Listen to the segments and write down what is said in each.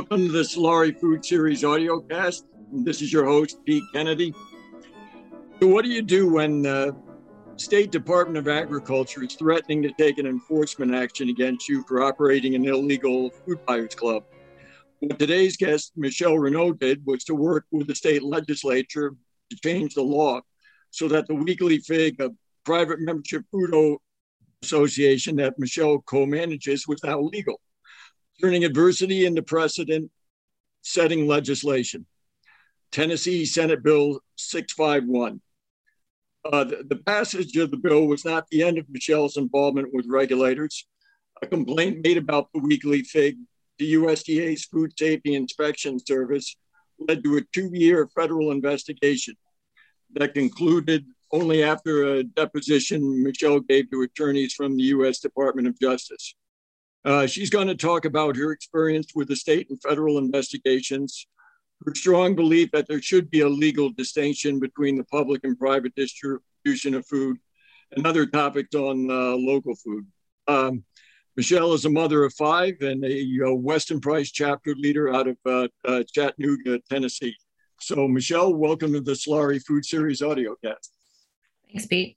Welcome to the Solari Food Series audiocast. This is your host, Pete Kennedy. So what do you do when the State Department of Agriculture is threatening to take an enforcement action against you for operating an illegal food buyers club? What today's guest, Michelle Renaud, did was to work with the state legislature to change the law so that the Weekly Fig, a private membership food association that Michelle co-manages, was now legal, turning adversity into precedent-setting legislation. Tennessee Senate Bill 651. The passage of the bill was not the end of Michelle's involvement with regulators. A complaint made about the Weekly Fig to USDA's Food Safety Inspection Service led to a 2-year federal investigation that concluded only after a deposition Michelle gave to attorneys from the U.S. Department of Justice. She's going to talk about her experience with the state and federal investigations, her strong belief that there should be a legal distinction between the public and private distribution of food, and other topics on local food. Michelle is a mother of 5 and a Weston Price chapter leader out of Chattanooga, Tennessee. So Michelle, welcome to the Solari Food Series audiocast. Thanks, Pete.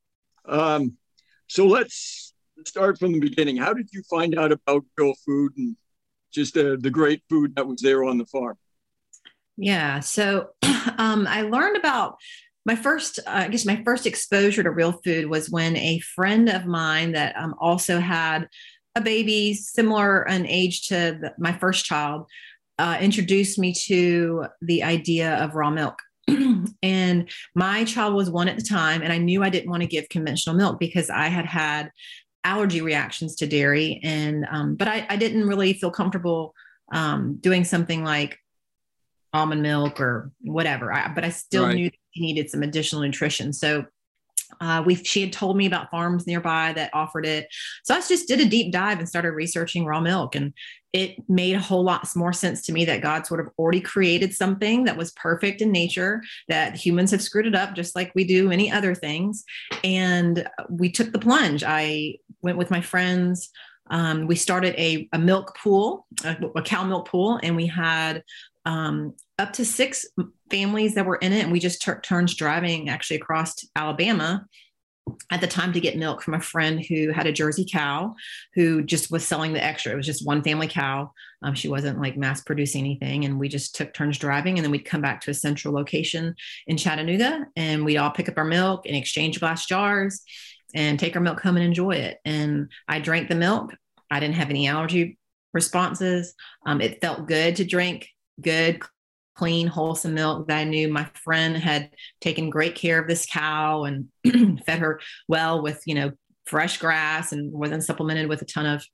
So let's start from the beginning. How did you find out about real food and just the great food that was there on the farm? Yeah, so I learned about my first exposure to real food was when a friend of mine that also had a baby similar in age to my first child introduced me to the idea of raw milk. And my child was 1 at the time, and I knew I didn't want to give conventional milk because I had allergy reactions to dairy, and but I didn't really feel comfortable doing something like almond milk or whatever. But I still knew that he needed some additional nutrition. So she had told me about farms nearby that offered it. So I just did a deep dive and started researching raw milk. And it made a whole lot more sense to me that God sort of already created something that was perfect in nature, that humans have screwed it up just like we do any other things. And we took the plunge. I went with my friends. We started a milk pool, a cow milk pool, and we had up to 6 families that were in it. And we just took turns driving actually across Alabama at the time to get milk from a friend who had a Jersey cow who just was selling the extra. It was just one family cow. She wasn't like mass producing anything. And we just took turns driving, and then we'd come back to a central location in Chattanooga, and we'd all pick up our milk and exchange glass jars and take our milk home and enjoy it. And I drank the milk. I didn't have any allergy responses. It felt good to drink good, clean, wholesome milk that I knew my friend had taken great care of this cow and fed her well with, fresh grass, and wasn't supplemented with a ton of,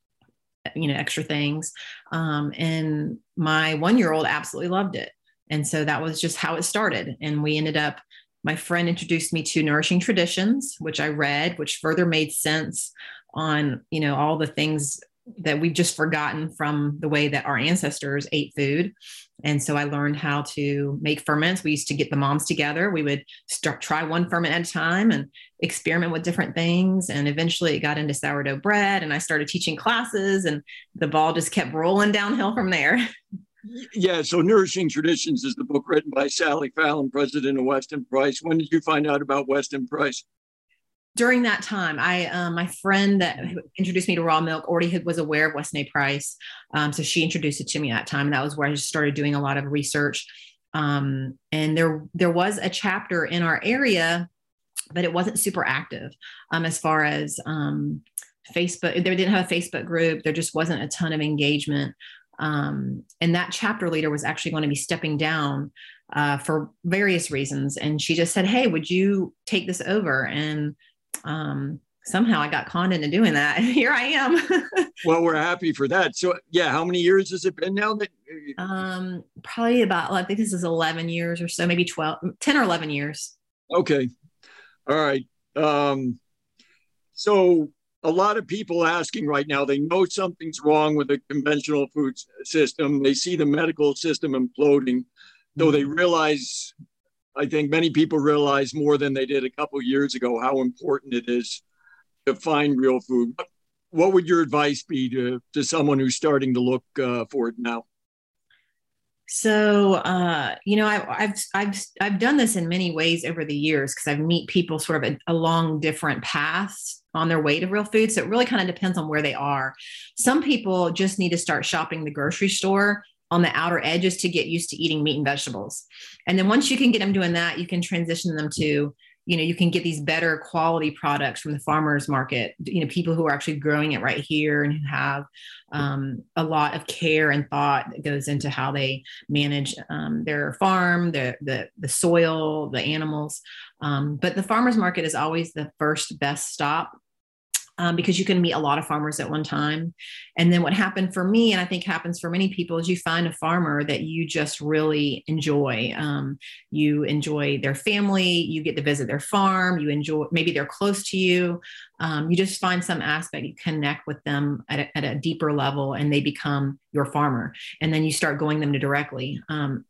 extra things. And my 1-year-old absolutely loved it. And so that was just how it started. And we ended up, my friend introduced me to Nourishing Traditions, which I read, which further made sense on, all the things that we've just forgotten from the way that our ancestors ate food. And so I learned how to make ferments. We used to get the moms together. We would try one ferment at a time and experiment with different things. And eventually it got into sourdough bread, and I started teaching classes, and the ball just kept rolling downhill from there. Yeah. So Nourishing Traditions is the book written by Sally Fallon, president of Weston Price. When did you find out about Weston Price? During that time, my friend that introduced me to raw milk already was aware of Weston A. Price. So she introduced it to me at that time. And that was where I just started doing a lot of research. And there was a chapter in our area, but it wasn't super active as far as Facebook. They didn't have a Facebook group. There just wasn't a ton of engagement. And that chapter leader was actually going to be stepping down for various reasons. And she just said, "Hey, would you take this over?" And somehow I got conned into doing that. Here I am. Well, we're happy for that. So yeah, how many years has it been now? Probably about, I think this is 11 years or so, maybe 10 or 11 years. Okay. All right. So a lot of people asking right now, they know something's wrong with the conventional food system. They see the medical system imploding, though they realize, I think many people realize more than they did a couple of years ago, how important it is to find real food. What would your advice be to someone who's starting to look for it now? So, I've done this in many ways over the years because I've meet people sort of along different paths on their way to real food. So it really kind of depends on where they are. Some people just need to start shopping the grocery store on the outer edges to get used to eating meat and vegetables. And then once you can get them doing that, you can transition them to, you can get these better quality products from the farmers market, people who are actually growing it right here and who have a lot of care and thought that goes into how they manage their farm, the soil, the animals. But the farmers market is always the first best stop. Because you can meet a lot of farmers at one time. And then what happened for me, and I think happens for many people, is you find a farmer that you just really enjoy. You enjoy their family, you get to visit their farm, you enjoy, maybe they're close to you. You just find some aspect, you connect with them at a deeper level and they become your farmer. And then you start going them to directly.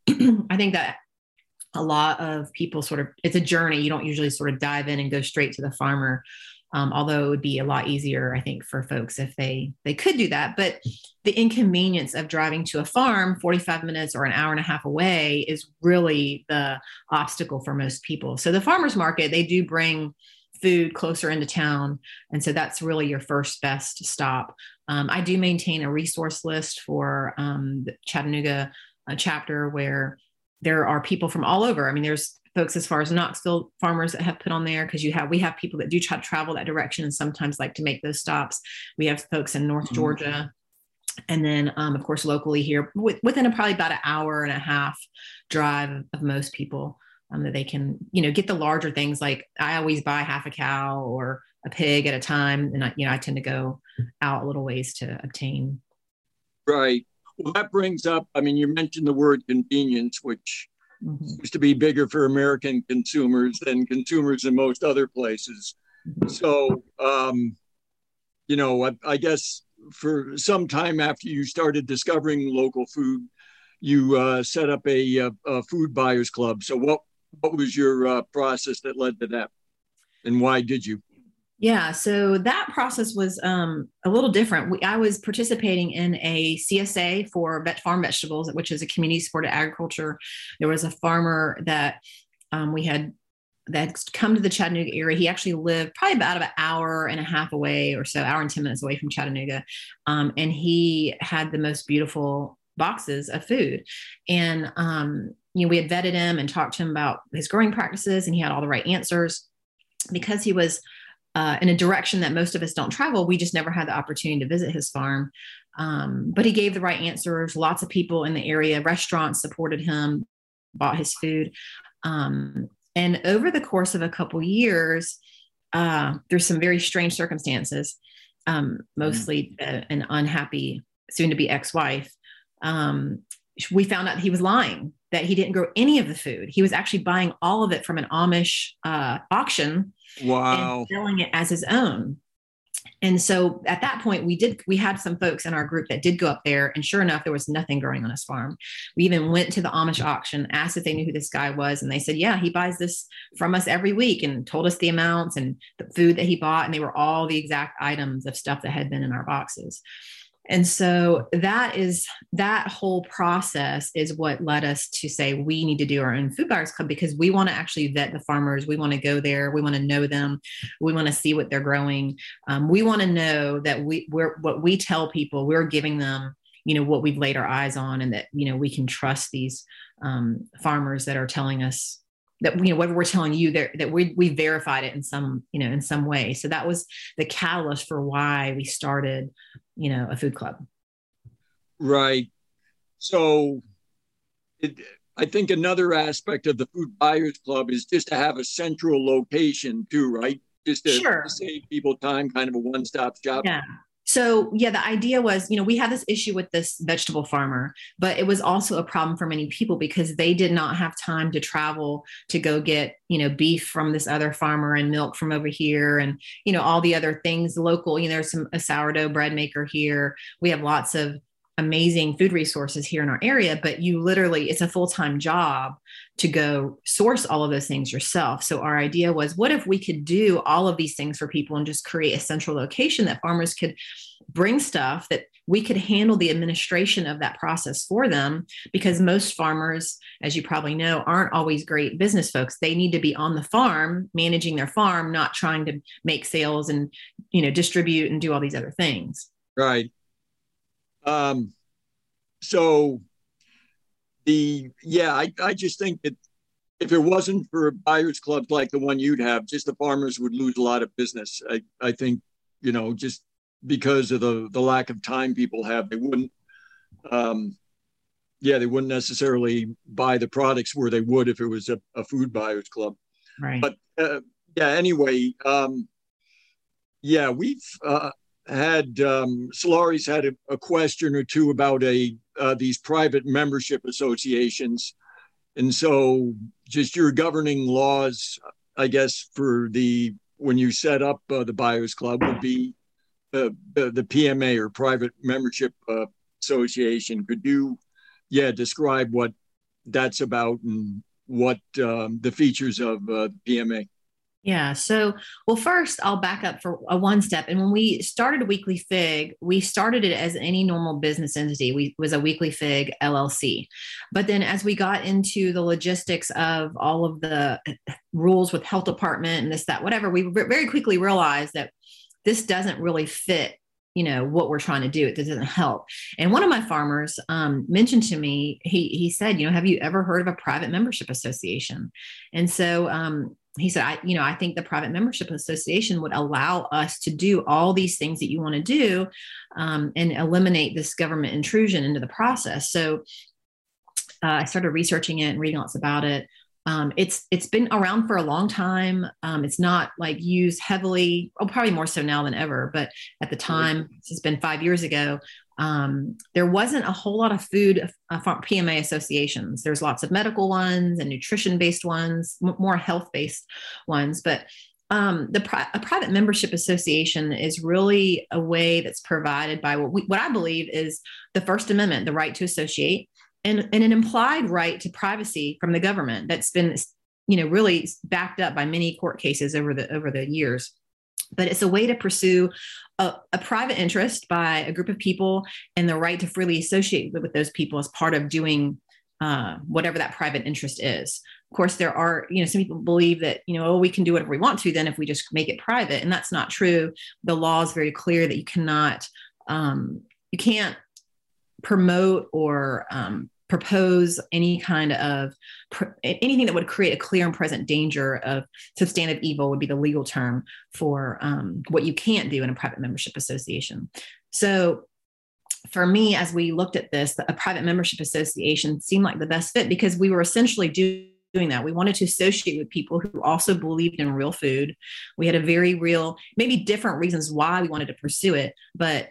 I think that a lot of people it's a journey. You don't usually sort of dive in and go straight to the farmer. Although it would be a lot easier, I think, for folks if they could do that. But the inconvenience of driving to a farm 45 minutes or an hour and a half away is really the obstacle for most people. So the farmers market, they do bring food closer into town. And so that's really your first best stop. I do maintain a resource list for the Chattanooga chapter where there are people from all over. I mean, there's folks as far as Knoxville farmers that have put on there because we have people that do try to travel that direction and sometimes like to make those stops. We have folks in North Georgia, and then of course locally here within probably about an hour and a half drive of most people that they can get the larger things. Like I always buy half a cow or a pig at a time, and I tend to go out a little ways to obtain. Right. Well, that brings up. I mean, you mentioned the word convenience, which seems to be bigger for American consumers than consumers in most other places. So, I guess for some time after you started discovering local food, you set up a food buyers club. So what was your process that led to that? And why did you? Yeah, so that process was a little different. I was participating in a CSA for farm vegetables, which is a community supported agriculture. There was a farmer that we had that's come to the Chattanooga area. He actually lived probably about an hour and a half away or so, hour and 10 minutes away from Chattanooga. And he had the most beautiful boxes of food. And, we had vetted him and talked to him about his growing practices, and he had all the right answers. Because he was in a direction that most of us don't travel, we just never had the opportunity to visit his farm. But he gave the right answers. Lots of people in the area, restaurants supported him, bought his food. And over the course of a couple years, through some very strange circumstances, mostly an unhappy, soon-to-be ex-wife, we found out he was lying, that he didn't grow any of the food. He was actually buying all of it from an Amish auction. Wow. And selling it as his own. And so at that point, we had some folks in our group that did go up there, and sure enough, there was nothing growing on his farm. We even went to the Amish auction, asked if they knew who this guy was, and they said, yeah, he buys this from us every week, and told us the amounts and the food that he bought, and they were all the exact items of stuff that had been in our boxes. And so that whole process is what led us to say we need to do our own food buyers club, because we want to actually vet the farmers. We want to go there. We want to know them. We want to see what they're growing. We want to know that what we tell people, we're giving them, what we've laid our eyes on, and that, we can trust these farmers that are telling us that, whatever we're telling you, that we verified it in some way. So that was the catalyst for why we started, a food club. Right. So I think another aspect of the food buyers club is just to have a central location too, right? Just to save people time, kind of a one-stop shop. Yeah. So the idea was, we had this issue with this vegetable farmer, but it was also a problem for many people because they did not have time to travel to go get, beef from this other farmer and milk from over here and, all the other things local. There's a sourdough bread maker here. We have lots of amazing food resources here in our area, but it's a full-time job to go source all of those things yourself. So our idea was, what if we could do all of these things for people and just create a central location that farmers could bring stuff that we could handle the administration of that process for them, because most farmers, as you probably know, aren't always great business folks. They need to be on the farm, managing their farm, not trying to make sales and, distribute and do all these other things. Right. So I just think that if it wasn't for buyers clubs like the one you'd have, just the farmers would lose a lot of business. I think, just because of the lack of time people have, they wouldn't necessarily buy the products where they would if it was a food buyers club. Right. But anyway, we've had Solari's had a question or two about these private membership associations. And so just your governing laws, I guess, when you set up the buyers club would be the PMA, or private membership association. Could you describe what that's about and what the features of PMA? Yeah. So, well, first I'll back up for one step. And when we started Weekly Fig, we started it as any normal business entity. Was a Weekly Fig LLC. But then as we got into the logistics of all of the rules with health department and this, that, whatever, we very quickly realized that this doesn't really fit, what we're trying to do. It doesn't help. And one of my farmers mentioned to me, he said, have you ever heard of a private membership association? And so, he said, I think the private membership association would allow us to do all these things that you want to do, and eliminate this government intrusion into the process. So I started researching it and reading lots about it. It's been around for a long time. It's not like used heavily, probably more so now than ever. But at the time, it's been 5 years ago, there wasn't a whole lot of food PMA associations. There's lots of medical ones and nutrition-based ones, more health-based ones. But a private membership association is really a way that's provided by what I believe is the First Amendment, the right to associate, and an implied right to privacy from the government that's been, really backed up by many court cases over the years. But it's a way to pursue a private interest by a group of people, and the right to freely associate with those people as part of doing whatever that private interest is. Of course, there are, some people believe that, we can do whatever we want to then if we just make it private. And that's not true. The law is very clear that you can't promote or propose any kind of anything that would create a clear and present danger of substantive evil would be the legal term for what you can't do in a private membership association. So for me, as we looked at this, a private membership association seemed like the best fit, because we were essentially doing that. We wanted to associate with people who also believed in real food. We had a very real, maybe different reasons why we wanted to pursue it, but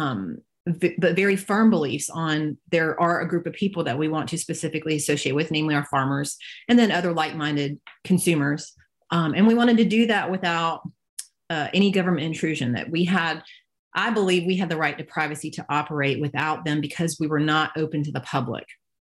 very firm beliefs on there are a group of people that we want to specifically associate with, namely our farmers, and then other like-minded consumers. And we wanted to do that without any government intrusion. I believe we had the right to privacy to operate without them, because we were not open to the public.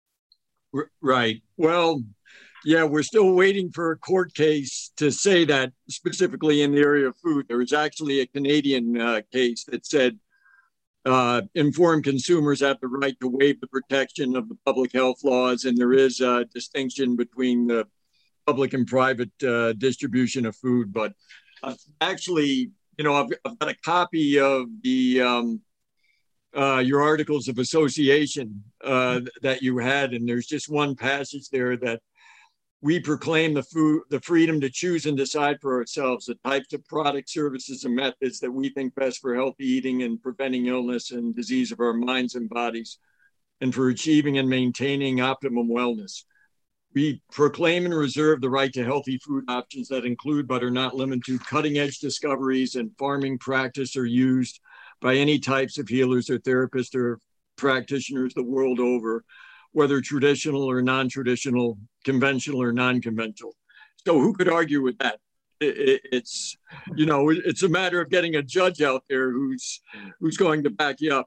Right. Well, yeah, we're still waiting for a court case to say that specifically in the area of food. There was actually a Canadian case that said informed consumers have the right to waive the protection of the public health laws, and there is a distinction between the public and private distribution of food. But actually, I've got a copy of the your articles of association that you had, and there's just one passage there that we proclaim the freedom to choose and decide for ourselves the types of products, services, and methods that we think best for healthy eating and preventing illness and disease of our minds and bodies, and for achieving and maintaining optimum wellness. We proclaim and reserve the right to healthy food options that include but are not limited to cutting-edge discoveries in farming practice or used by any types of healers or therapists or practitioners the world over, whether traditional or non-traditional, conventional or non-conventional. So who could argue with that? It's a matter of getting a judge out there who's going to back you up.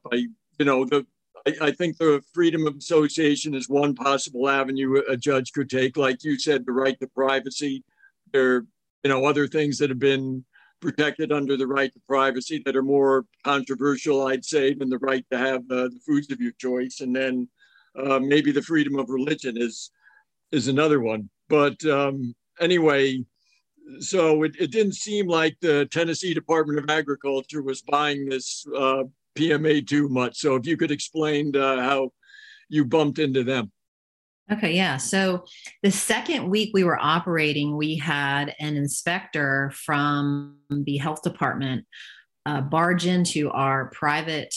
I think the freedom of association is one possible avenue a judge could take. Like you said, the right to privacy. There are, other things that have been protected under the right to privacy that are more controversial, I'd say, than the right to have the foods of your choice. And then maybe the freedom of religion is another one. But anyway, so it didn't seem like the Tennessee Department of Agriculture was buying this PMA too much. So if you could explain how you bumped into them. Okay, yeah. So the second week we were operating, we had an inspector from the health department barge into our private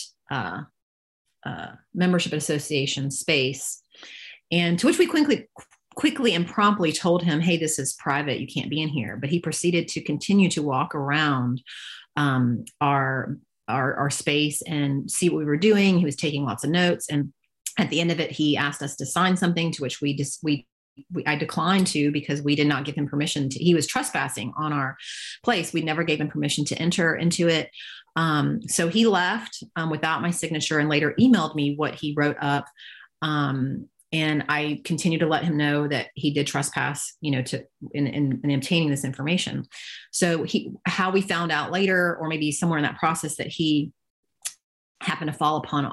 membership association space, and to which we quickly and promptly told him, hey, this is private, you can't be in here. But he proceeded to continue to walk around our space and see what we were doing. He was taking lots of notes, and at the end of it, he asked us to sign something, to which I declined to, because we did not give him permission to. He was trespassing on our place. We never gave him permission to enter into it. So he left without my signature, and later emailed me what he wrote up. And I continued to let him know that he did trespass, in obtaining this information. So how we found out later, or maybe somewhere in that process, that he happened to fall upon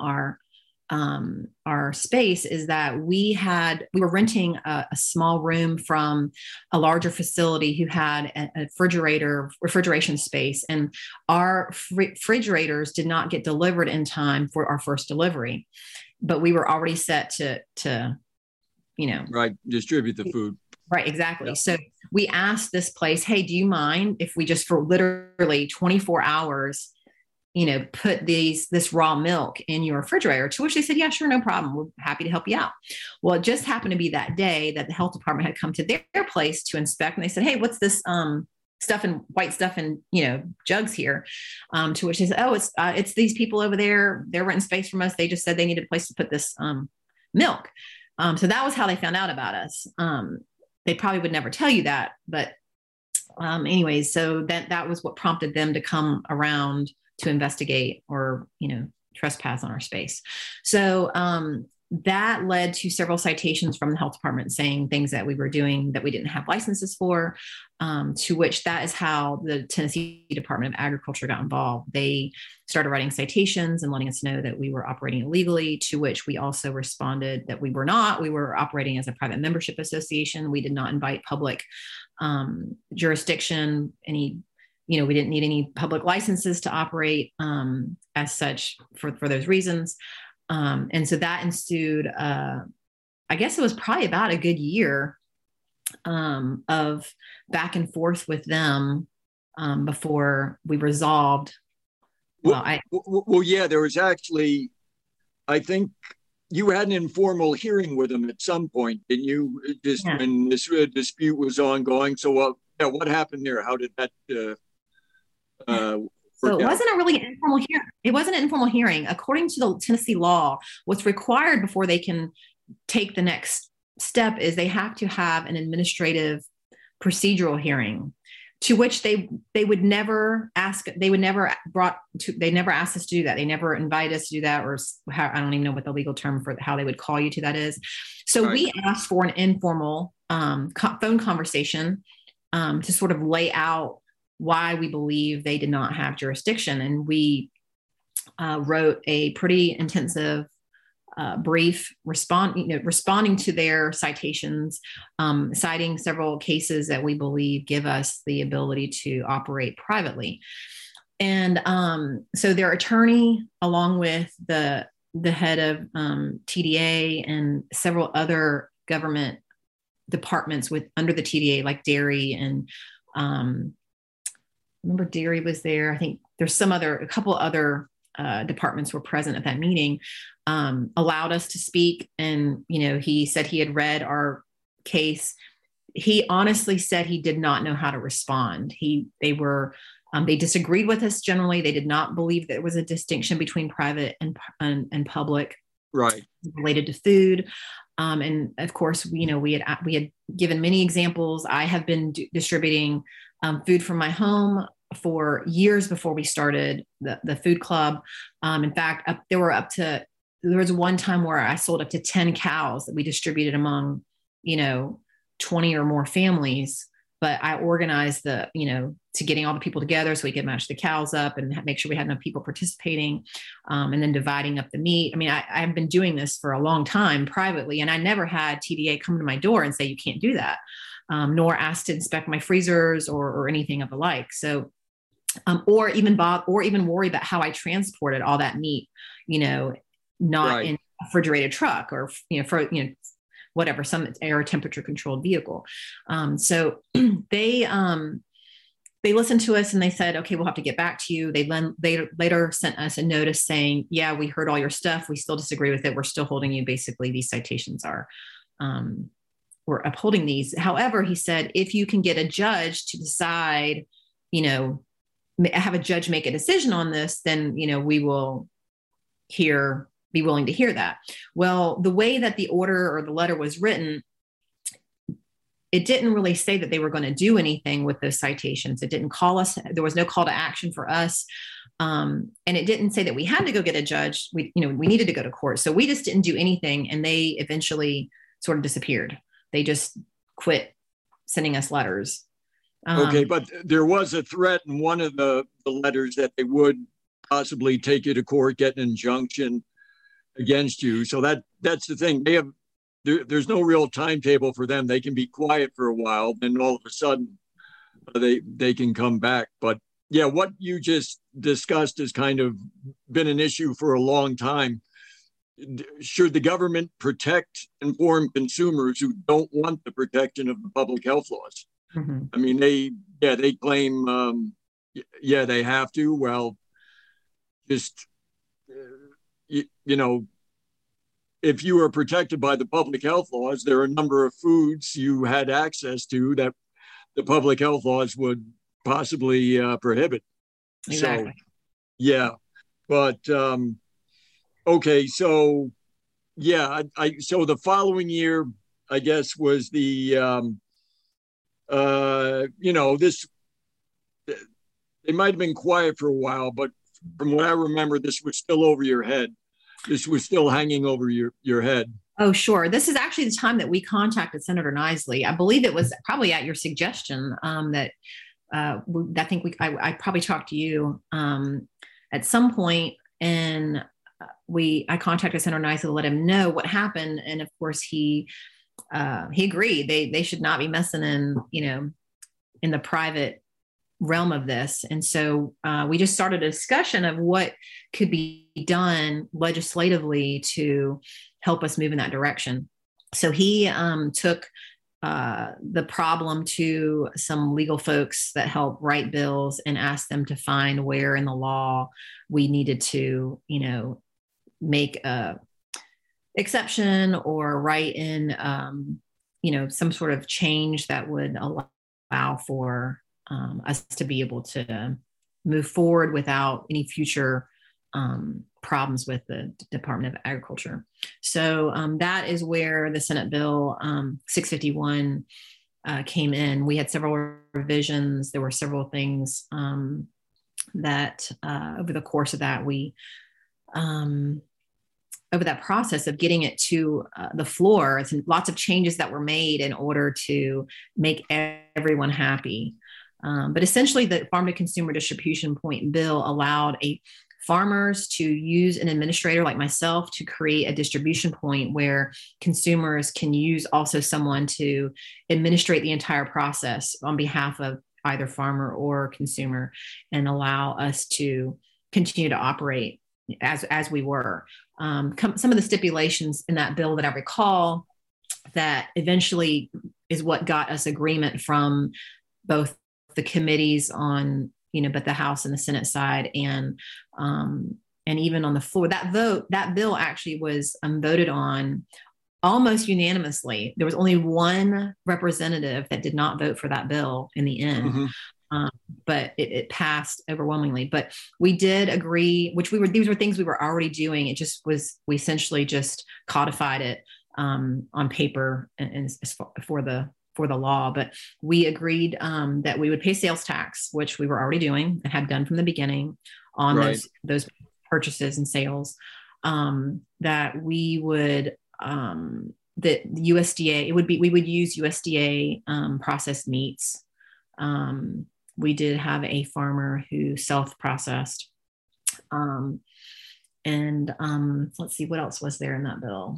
our space, is that we were renting a small room from a larger facility who had a refrigeration space, and our refrigerators did not get delivered in time for our first delivery, but we were already set to right, distribute the food. Right, exactly. Yep. So we asked this place, hey, do you mind if we just for literally 24 hours put this raw milk in your refrigerator? To which they said, yeah, sure, no problem. We're happy to help you out. Well, it just happened to be that day that the health department had come to their place to inspect. And they said, hey, what's this white stuff in jugs here? To which they said, oh, it's these people over there. They're renting space from us. They just said they needed a place to put this milk. So that was how they found out about us. They probably would never tell you that. But anyways, so that was what prompted them to come around to investigate or, trespass on our space. So that led to several citations from the health department saying things that we were doing that we didn't have licenses for, to which that is how the Tennessee Department of Agriculture got involved. They started writing citations and letting us know that we were operating illegally, to which we also responded that we were not. We were operating as a private membership association. We did not invite public jurisdiction, we didn't need any public licenses to operate as such for those reasons. And so that ensued, I guess it was probably about a good year of back and forth with them before we resolved. Yeah, there was actually, I think you had an informal hearing with them at some point, didn't you? When this dispute was ongoing. So what happened there? How did that So it wasn't a really informal hearing. It wasn't an informal hearing. According to the Tennessee law, what's required before they can take the next step is they have to have an administrative procedural hearing, to which they would never ask. They never asked us to do that. They never invited us to do that, or I don't even know what the legal term for how they would call you to that is. So we asked for an informal phone conversation to sort of lay out why we believe they did not have jurisdiction. And we wrote a pretty intensive brief responding to their citations, citing several cases that we believe give us the ability to operate privately. And so their attorney, along with the head of TDA and several other government departments under the TDA, like dairy and remember dairy was there. I think there's a couple other departments were present at that meeting, allowed us to speak. And, he said he had read our case. He honestly said he did not know how to respond. They disagreed with us generally. They did not believe there was a distinction between private and public, right, related to food. And of course, we had given many examples. I have been distributing food from my home for years before we started the food club. In fact, there was one time where I sold up to 10 cows that we distributed among, 20 or more families but I organized to getting all the people together so we could match the cows up and make sure we had enough people participating, and then dividing up the meat. I mean, I've been doing this for a long time privately, and I never had TDA come to my door and say, you can't do that, nor asked to inspect my freezers or anything of the like. So, or even worry about how I transported all that meat, not in a refrigerated truck or, whatever, some air temperature controlled vehicle. So they listened to us and they said, okay, we'll have to get back to you. They later sent us a notice saying, yeah, we heard all your stuff. We still disagree with it. We're still holding you. Basically, these citations are, we're upholding these. However, he said, if you can get a judge to decide, have a judge make a decision on this, then, we will be willing to hear that. Well, the way that the order or the letter was written, it didn't really say that they were going to do anything with those citations. It didn't call us. There was no call to action for us. And it didn't say that we had to go get a judge. We needed to go to court. So we just didn't do anything. And they eventually sort of disappeared. They just quit sending us letters. Okay. But there was a threat in one of the letters that they would possibly take you to court, get an injunction against you. So that's the thing. There's no real timetable for them. They can be quiet for a while, then all of a sudden they can come back. But yeah, what you just discussed has kind of been an issue for a long time. Should the government protect informed consumers who don't want the protection of the public health laws? Mm-hmm. I mean, they claim, they have to. Well, just, if you are protected by the public health laws, there are a number of foods you had access to that the public health laws would possibly prohibit. Exactly. So, yeah. But, okay. So, yeah, so the following year, I guess, was the, this, they might've been quiet for a while, but from what I remember, this was still over your head. This was still hanging over your head. Oh, sure. This is actually the time that we contacted Senator Nisley. I believe it was probably at your suggestion that I think I probably talked to you at some point, and I contacted Senator Nisley to let him know what happened, and of course he agreed. They should not be messing in the private realm of this. And so we just started a discussion of what could be done legislatively to help us move in that direction. So he took the problem to some legal folks that help write bills and asked them to find where in the law we needed to, make a exception or write in, some sort of change that would allow for us to be able to move forward without any future problems with the Department of Agriculture. So that is where the Senate Bill 651 came in. We had several revisions. There were several things that over the course of that, over that process of getting it to the floor, lots of changes that were made in order to make everyone happy. But essentially, the Farm to Consumer Distribution Point Bill allowed farmers to use an administrator like myself to create a distribution point where consumers can use also someone to administrate the entire process on behalf of either farmer or consumer, and allow us to continue to operate as we were. Some of the stipulations in that bill that I recall that eventually is what got us agreement from both the committees on, but the House and the Senate side, and even on the floor. That bill actually was voted on almost unanimously. There was only one representative that did not vote for that bill in the end. Mm-hmm. But it passed overwhelmingly. But we did agree, these were things we were already doing. It just was, we essentially just codified it on paper and for the law. But we agreed that we would pay sales tax, which we were already doing and had done from the beginning on those purchases and sales. That we would that USDA, we would use USDA processed meats We did have a farmer who self-processed. Let's see, what else was there in that bill?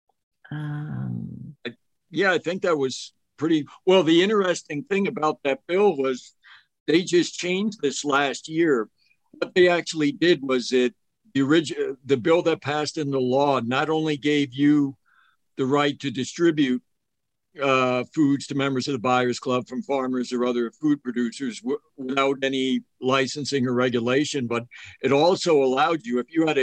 Yeah, I think that was pretty well. The interesting thing about that bill was they just changed this last year. What they actually did was the bill that passed into law not only gave you the right to distribute foods to members of the Buyers Club from farmers or other food producers without any licensing or regulation, but it also allowed you, if you had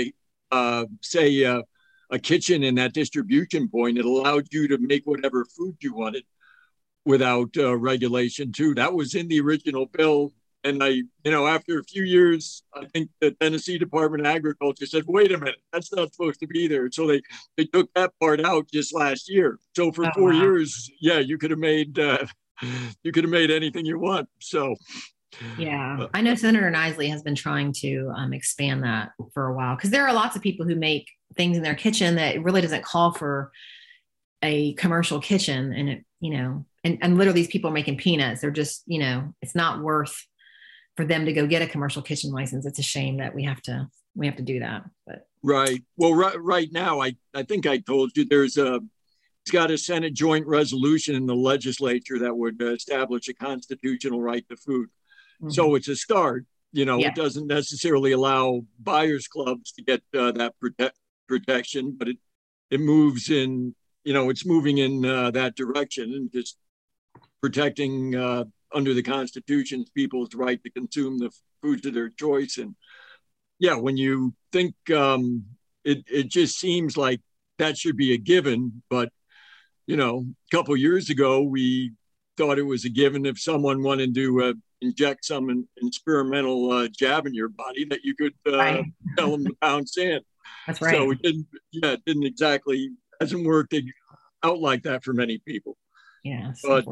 a kitchen in that distribution point, it allowed you to make whatever food you wanted without regulation too. That was in the original bill. And after a few years, I think the Tennessee Department of Agriculture said, wait a minute, that's not supposed to be there. So they took that part out just last year. So for 4 years, yeah, you could have made anything you want. So yeah, I know Senator Nisley has been trying to expand that for a while, because there are lots of people who make things in their kitchen that really doesn't call for a commercial kitchen. And it, and literally these people are making peanuts. They're just, it's not worth for them to go get a commercial kitchen license. It's a shame that we have to do that. But right. Well, right now, I think I told you it's got a Senate joint resolution in the legislature that would establish a constitutional right to food. Mm-hmm. So it's a start. It doesn't necessarily allow buyers clubs to get that protection, but it moves in, it's moving in that direction and just protecting under the Constitution people's right to consume the foods of their choice. And yeah, when you think it just seems like that should be a given, but a couple of years ago we thought it was a given if someone wanted to inject some experimental jab in your body that you could tell them to pound sand. That's right. So it didn't exactly, hasn't worked out like that for many people. Yeah. But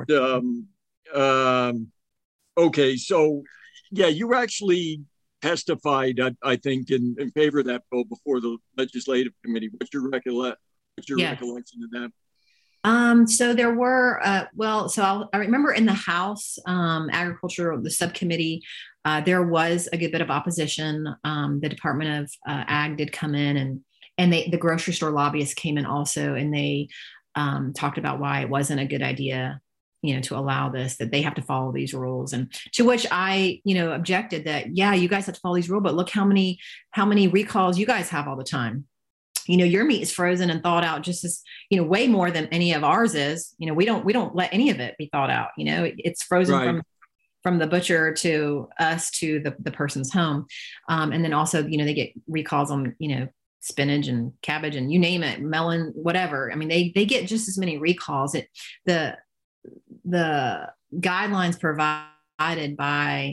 okay, so yeah, you actually testified, I think, in favor of that bill before the legislative committee. What's your recollection of that? So there were, I remember in the House Agriculture, the subcommittee, there was a good bit of opposition. The Department of Ag did come in, and the grocery store lobbyists came in also, and they talked about why it wasn't a good idea, to allow this, that they have to follow these rules. And to which I, objected that, yeah, you guys have to follow these rules, but look how many recalls you guys have all the time. Your meat is frozen and thawed out just as, way more than any of ours is. We don't let any of it be thawed out. It's frozen right from the butcher to us to the person's home. And then also, they get recalls on, spinach and cabbage and you name it, melon, whatever. I mean, they get just as many recalls. The guidelines provided by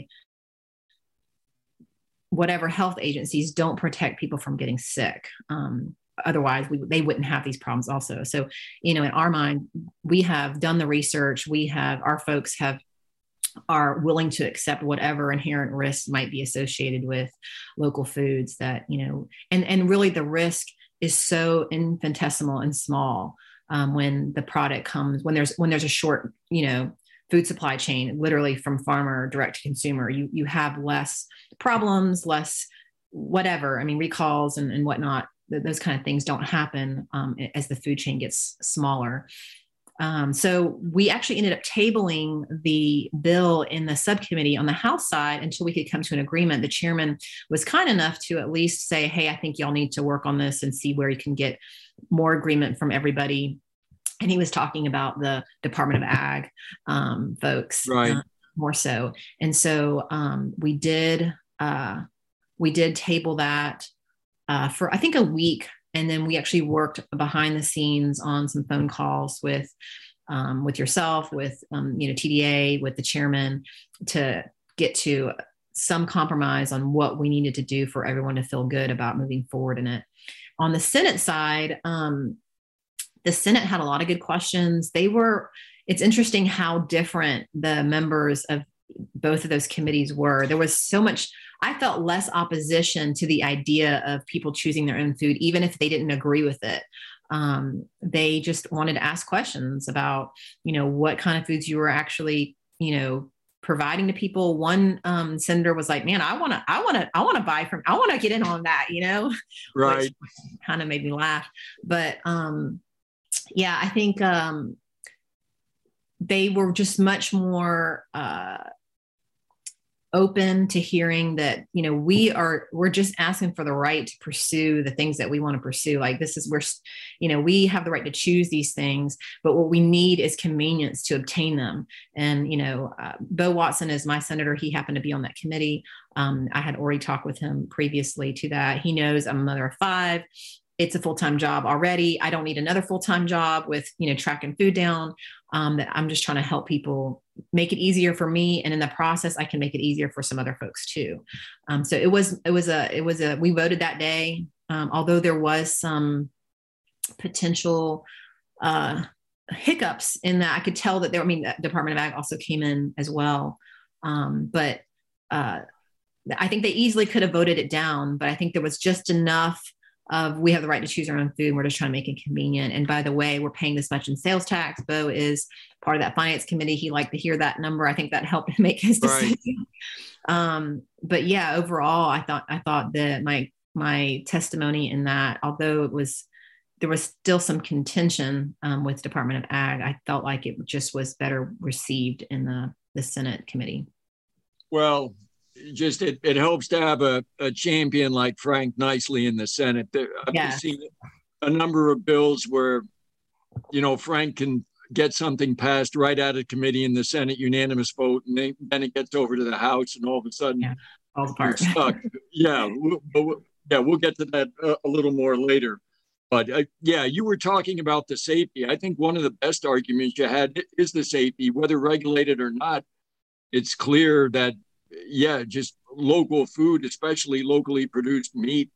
whatever health agencies don't protect people from getting sick. Otherwise, they wouldn't have these problems also. So, in our mind, we have done the research. Our folks are willing to accept whatever inherent risks might be associated with local foods that, and really the risk is so infinitesimal and small when the product comes, when there's a short, food supply chain, literally from farmer direct to consumer, you have less problems, less whatever. I mean, recalls and whatnot, those kind of things don't happen as the food chain gets smaller. So we actually ended up tabling the bill in the subcommittee on the House side until we could come to an agreement. The chairman was kind enough to at least say, hey, I think y'all need to work on this and see where you can get more agreement from everybody. And he was talking about the Department of Ag folks, right, more so. And so we did table that for, I think, a week. And then we actually worked behind the scenes on some phone calls with yourself, with TDA, with the chairman, to get to some compromise on what we needed to do for everyone to feel good about moving forward in it. On the Senate side, the Senate had a lot of good questions. It's interesting how different the members of both of those committees were. There was so much, I felt less opposition to the idea of people choosing their own food, even if they didn't agree with it. They just wanted to ask questions about, what kind of foods you were actually, providing to people. One senator was like, man, I want to buy from, I want to get in on that, Right. which kind of made me laugh. But yeah, I think they were just much more open to hearing that, we're just asking for the right to pursue the things that we want to pursue. Like, this is where, we have the right to choose these things, but what we need is convenience to obtain them. And, Bo Watson is my senator. He happened to be on that committee. I had already talked with him previously to that. He knows I'm a mother of 5. It's a full-time job already. I don't need another full-time job with, tracking food down. That I'm just trying to help people, make it easier for me. And in the process, I can make it easier for some other folks too. So it was we voted that day. Although there was some potential hiccups in that, I could tell that the Department of Ag also came in as well. But I think they easily could have voted it down, but I think there was just enough of, we have the right to choose our own food. And we're just trying to make it convenient. And by the way, we're paying this much in sales tax. Bo is part of that finance committee. He liked to hear that number. I think that helped him make his decision. Right. But yeah, overall, I thought that my testimony in that, although there was still some contention with Department of Ag, I felt like it just was better received in the Senate committee. Well, just it helps to have a champion like Frank Nicely in the Senate. I've seen a number of bills where, Frank can get something passed right out of committee in the Senate, unanimous vote, and then it gets over to the House, and all of a sudden, falls apart. Stuck. We'll get to that a little more later. But you were talking about the safety. I think one of the best arguments you had is the safety, whether regulated or not. It's clear that just local food, especially locally produced meat.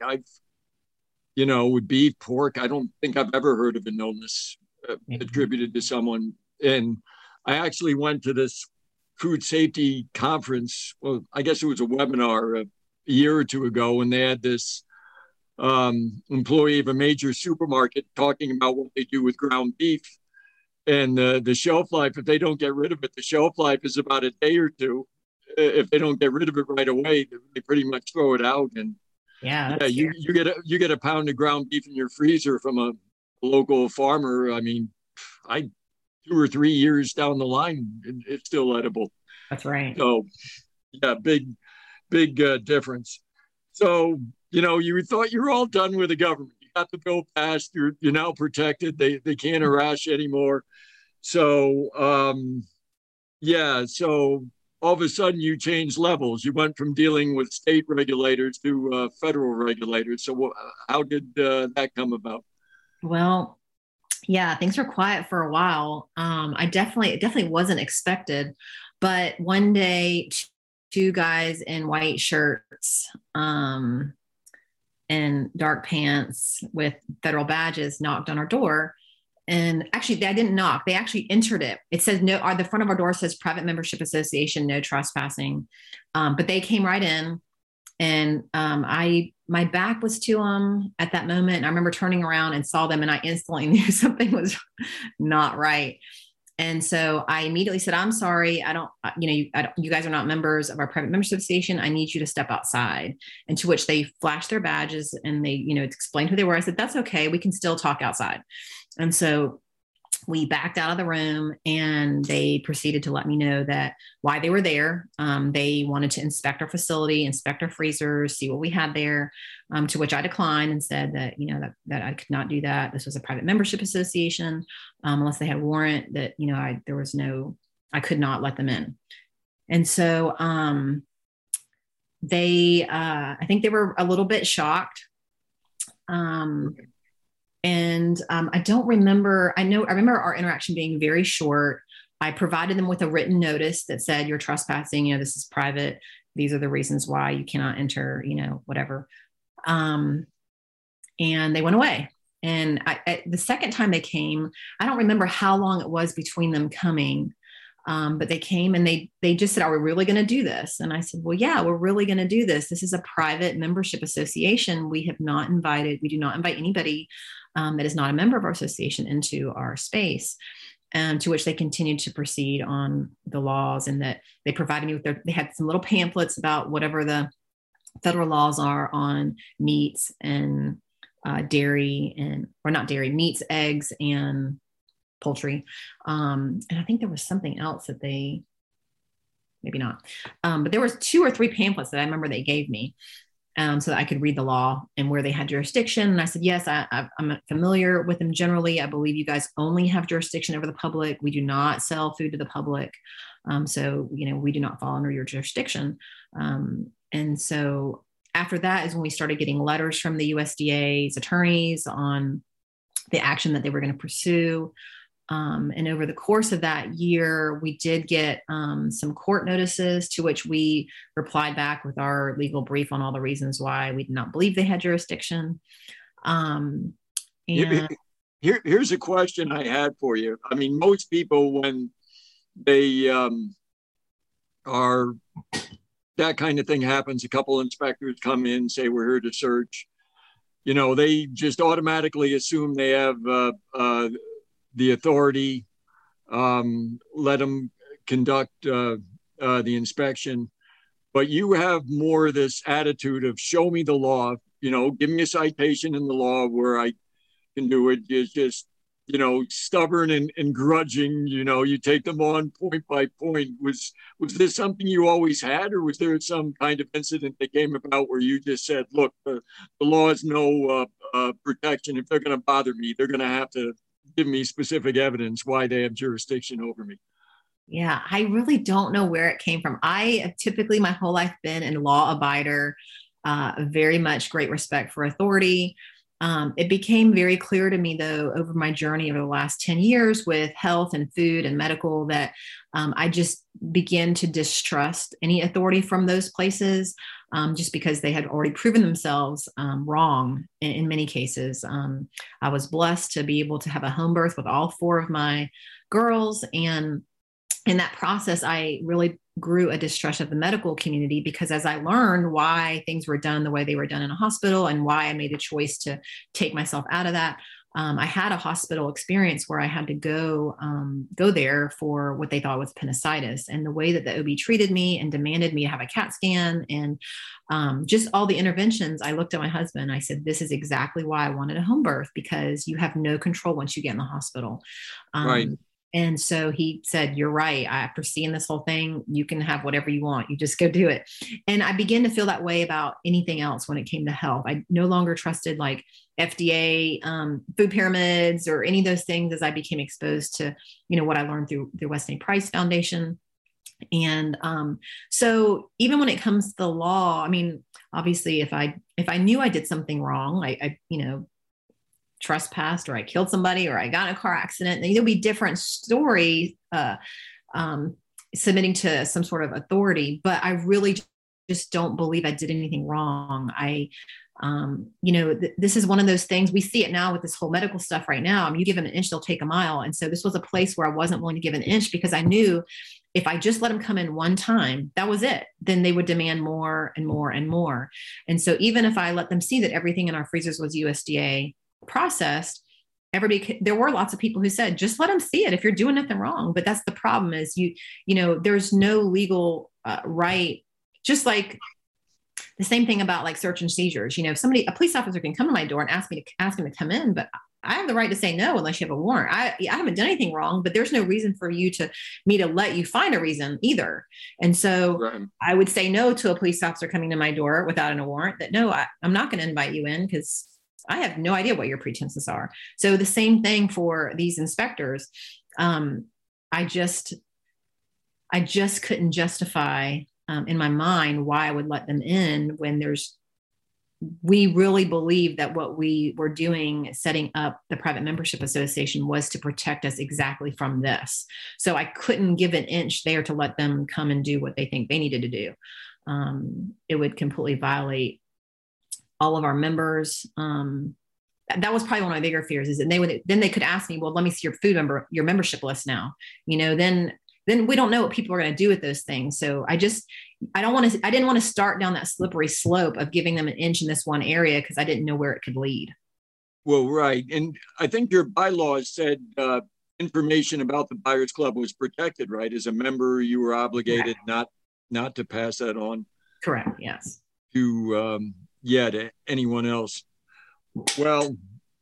With beef, pork, I don't think I've ever heard of an illness attributed to someone. And I actually went to this food safety conference. Well, I guess it was a webinar a year or two ago, and they had this employee of a major supermarket talking about what they do with ground beef. And the shelf life, if they don't get rid of it, the shelf life is about a day or two. If they don't get rid of it right away, they pretty much throw it out. And you get a pound of ground beef in your freezer from a local farmer. I mean, 2 or 3 years down the line, it's still edible. That's right. So, big difference. So, you thought you were all done with the government. You got the bill passed. You're now protected. They can't harass you anymore. So, so all of a sudden you changed levels. You went from dealing with state regulators to federal regulators. So how did that come about? Well, things were quiet for a while. It definitely wasn't expected, but one day 2 guys in white shirts and dark pants with federal badges knocked on our door. And actually, they didn't knock. They actually entered it. It says no. The front of our door says Private Membership Association, no trespassing. But they came right in, and my back was to them at that moment. And I remember turning around and saw them, and I instantly knew something was not right. And so I immediately said, "I'm sorry. You guys are not members of our Private Membership Association. I need you to step outside." And to which they flashed their badges and they, explained who they were. I said, "That's okay. We can still talk outside." And so we backed out of the room, and they proceeded to let me know that why they were there. They wanted to inspect our facility, inspect our freezers, see what we had there, to which I declined and said that, that I could not do that. This was a private membership association, unless they had a warrant that, I could not let them in. And so I think they were a little bit shocked. And I don't remember, I remember our interaction being very short. I provided them with a written notice that said, "You're trespassing, this is private. These are the reasons why you cannot enter, whatever." And they went away. And the second time they came, I don't remember how long it was between them coming, but they came and they just said, "Are we really going to do this?" And I said, "Well, yeah, we're really going to do this. This is a private membership association. We do not invite anybody that is not a member of our association into our space." to which they continued to proceed on the laws, and that they provided me with they had some little pamphlets about whatever the federal laws are on meats and dairy or not dairy, meats, eggs, and poultry. And I think there was something else that maybe not. But there was 2 or 3 pamphlets that I remember they gave me so that I could read the law and where they had jurisdiction. And I said, yes, I'm familiar with them generally. I believe you guys only have jurisdiction over the public. We do not sell food to the public. So, we do not fall under your jurisdiction. And so after that is when we started getting letters from the USDA's attorneys on the action that they were going to pursue. And over the course of that year, we did get some court notices to which we replied back with our legal brief on all the reasons why we did not believe they had jurisdiction. And here's a question I had for you. I mean, most people, when they that kind of thing happens, a couple inspectors come in, say, we're here to search, they just automatically assume they have the authority, let them conduct the inspection. But you have more this attitude of show me the law, give me a citation in the law where I can do it. It's just, stubborn and grudging, you take them on point by point. Was this something you always had, or was there some kind of incident that came about where you just said, look, the law has no protection. If they're going to bother me, they're going to have to give me specific evidence why they have jurisdiction over me? Yeah, I really don't know where it came from. I have typically my whole life been a law abider, very much great respect for authority. It became very clear to me, though, over my journey over the last 10 years with health and food and medical, that I just began to distrust any authority from those places, just because they had already proven themselves wrong in many cases. I was blessed to be able to have a home birth with all 4 of my girls. And in that process, I really grew a distrust of the medical community, because as I learned why things were done the way they were done in a hospital and why I made a choice to take myself out of that, I had a hospital experience where I had to go there for what they thought was appendicitis. And the way that the OB treated me and demanded me to have a CAT scan and just all the interventions, I looked at my husband and I said, this is exactly why I wanted a home birth, because you have no control once you get in the hospital. Right. And so he said, you're right. After seeing this whole thing, you can have whatever you want. You just go do it. And I began to feel that way about anything else when it came to health. I no longer trusted like FDA, food pyramids, or any of those things as I became exposed to, what I learned through the Weston A. Price Foundation. And so even when it comes to the law, I mean, obviously if I knew I did something wrong, I trespassed or I killed somebody or I got in a car accident, there'll be different stories submitting to some sort of authority. But I really just don't believe I did anything wrong. This is one of those things, we see it now with this whole medical stuff right now. I mean, you give them an inch, they'll take a mile. And so this was a place where I wasn't willing to give an inch, because I knew if I just let them come in one time, that was it. Then they would demand more and more and more. And so even if I let them see that everything in our freezers was USDA processed, there were lots of people who said, just let them see it if you're doing nothing wrong. But that's the problem, is there's no legal right. Just like the same thing about like search and seizures. If a police officer can come to my door and ask him to come in, but I have the right to say no unless you have a warrant. I haven't done anything wrong, but there's no reason for me to let you find a reason either. And so right. I would say no to a police officer coming to my door without a warrant, that no, I'm not going to invite you in because I have no idea what your pretenses are. So the same thing for these inspectors. I just couldn't justify in my mind why I would let them in when we really believe that what we were doing, setting up the private membership association, was to protect us exactly from this. So I couldn't give an inch there to let them come and do what they think they needed to do. It would completely violate all of our members. That was probably one of my bigger fears, is that then they could ask me, well, let me see your membership list now. Then we don't know what people are going to do with those things. So I didn't want to start down that slippery slope of giving them an inch in this one area, because I didn't know where it could lead. Well, right. And I think your bylaws said information about the Buyers Club was protected, right? As a member, you were obligated not to pass that on. Correct. Yes. To anyone else. Well,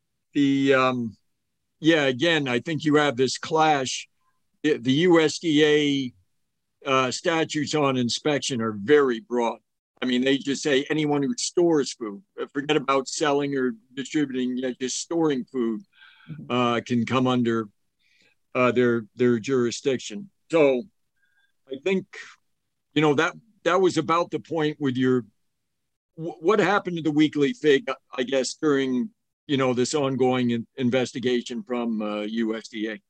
again, I think you have this clash. The USDA statutes on inspection are very broad. I mean, they just say anyone who stores food, forget about selling or distributing, just storing food can come under their jurisdiction. So I think, that was about the point with what happened to the Weekly Fig, I guess, during, this ongoing investigation from USDA.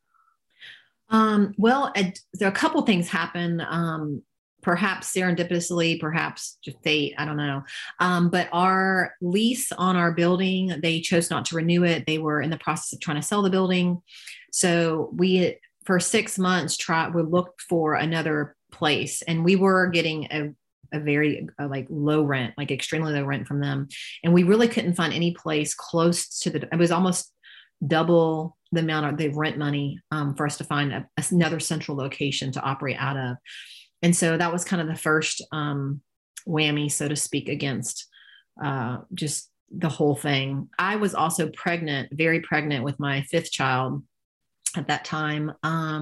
Well, there are a couple things happen. Perhaps serendipitously, perhaps just fate, I don't know. But our lease on our building, they chose not to renew it. They were in the process of trying to sell the building. So we, for 6 months, we looked for another place, and we were getting a very like low rent, like extremely low rent from them. And we really couldn't find any place close to it was almost double the amount of the rent money for us to find another central location to operate out of. And so that was kind of the first whammy, so to speak, against just the whole thing. I was also pregnant, very pregnant with my 5th child at that time.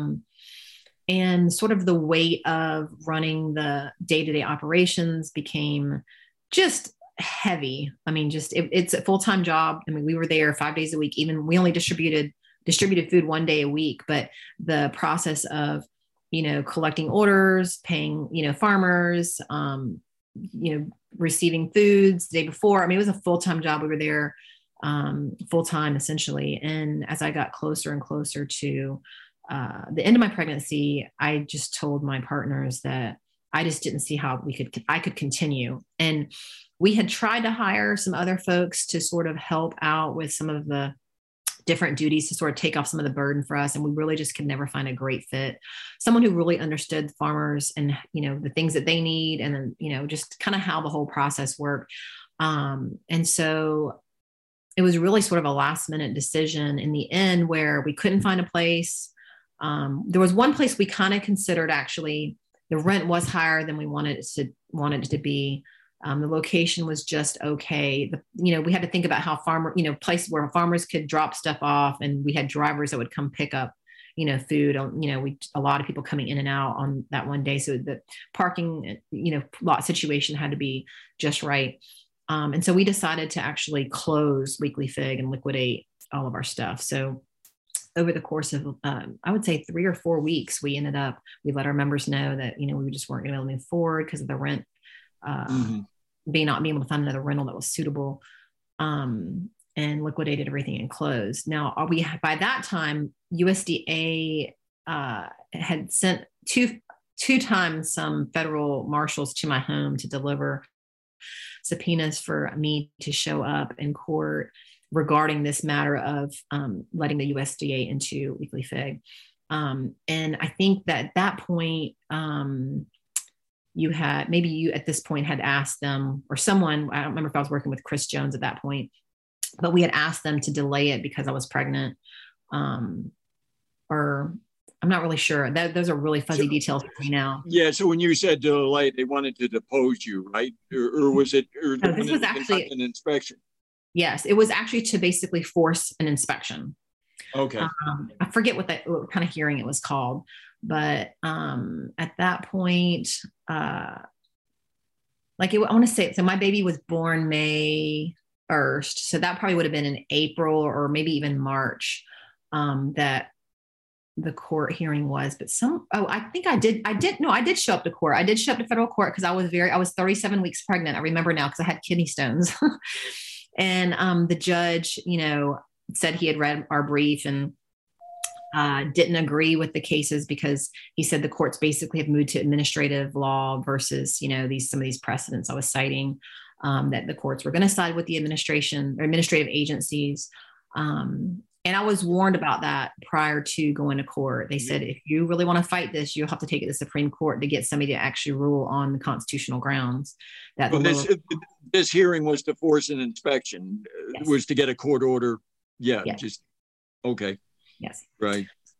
And sort of the weight of running the day-to-day operations became just heavy. I mean, it's a full-time job. I mean, we were there 5 days a week. Even we only distributed food 1 day a week, but the process of, collecting orders, paying, farmers, receiving foods the day before. I mean, it was a full-time job. We were there full-time essentially. And as I got closer and closer to the end of my pregnancy, I just told my partners that I just didn't see how I could continue. And we had tried to hire some other folks to sort of help out with some of the different duties to sort of take off some of the burden for us. And we really just could never find a great fit, someone who really understood farmers and, the things that they need. And then, just kind of how the whole process worked. And so it was really sort of a last minute decision in the end where we couldn't find a place. There was one place we kind of considered, actually. The rent was higher than we wanted it to be. The location was just okay. We had to think about how places where farmers could drop stuff off, and we had drivers that would come pick up, food on, a lot of people coming in and out on that one day. So the parking, lot situation had to be just right. And so we decided to actually close Weekly Fig and liquidate all of our stuff. So over the course of, I would say 3 or 4 weeks, we let our members know that, we just weren't going to be able to move forward because of the rent, not being able to find another rental that was suitable, and liquidated everything and closed. Now, by that time, USDA had sent two times some federal marshals to my home to deliver subpoenas for me to show up in court regarding this matter of letting the USDA into Weekly Fig. And I think that at that point, you at this point had asked them, or someone, I don't remember if I was working with Chris Jones at that point, but we had asked them to delay it because I was pregnant. Or I'm not really sure. Those are really fuzzy details for me now. Yeah. So when you said delay, they wanted to depose you, right? Or was it? No, this was actually an inspection. Yes, it was actually to basically force an inspection. Okay. I forget what kind of hearing it was called, but at that point, I want to say, so my baby was born May 1st, so that probably would have been in April or maybe even March that the court hearing was. But I think I did show up to court. I did show up to federal court because I was 37 weeks pregnant. I remember now because I had kidney stones. And the judge, said he had read our brief and didn't agree with the cases because he said the courts basically have moved to administrative law versus, some of these precedents I was citing, that the courts were going to side with the administration or administrative agencies. And I was warned about that prior to going to court. They said, if you really want to fight this, you'll have to take it to the Supreme Court to get somebody to actually rule on the constitutional grounds. That this hearing was to force an inspection. Yes. Was to get a court order. Yeah. Yes. Just okay. Yes. Right.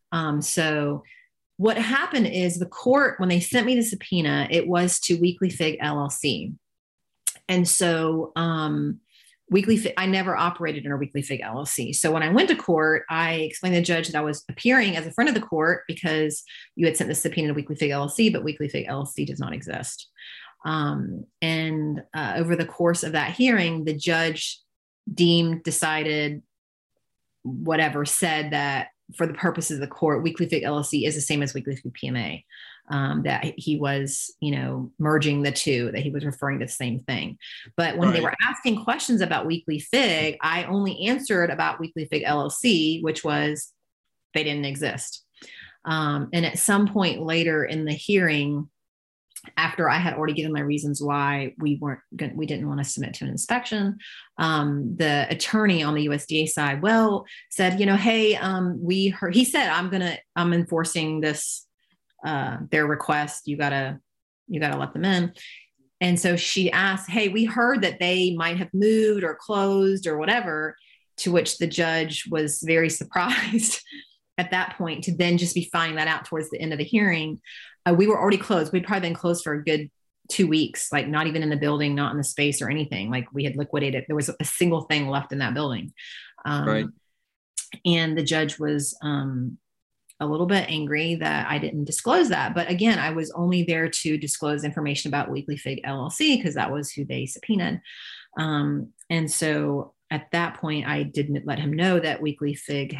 So what happened is the court, when they sent me the subpoena, it was to Weekly Fig LLC. And so Weekly Fig, I never operated in a Weekly Fig LLC. So when I went to court, I explained to the judge that I was appearing as a friend of the court because you had sent the subpoena to Weekly Fig LLC, but Weekly Fig LLC does not exist. And over the course of that hearing, the judge decided, whatever, said that for the purposes of the court, Weekly Fig LLC is the same as Weekly Fig PMA, that he was, merging the two, that he was referring to the same thing. But when they were asking questions about Weekly Fig, I only answered about Weekly Fig LLC, which was they didn't exist. And at some point later in the hearing, after I had already given my reasons why we didn't want to submit to an inspection, the attorney on the USDA side, said, hey, we heard, he said, I'm enforcing this, their request. You gotta let them in. And so she asked, hey, we heard that they might have moved or closed or whatever, to which the judge was very surprised at that point to then just be finding that out towards the end of the hearing. We were already closed. We'd probably been closed for a good 2 weeks, like not even in the building, not in the space or anything. Like we had liquidated. There was a single thing left in that building. And the judge was a little bit angry that I didn't disclose that. But again, I was only there to disclose information about Weekly Fig LLC because that was who they subpoenaed. And so at that point, I didn't let him know that Weekly Fig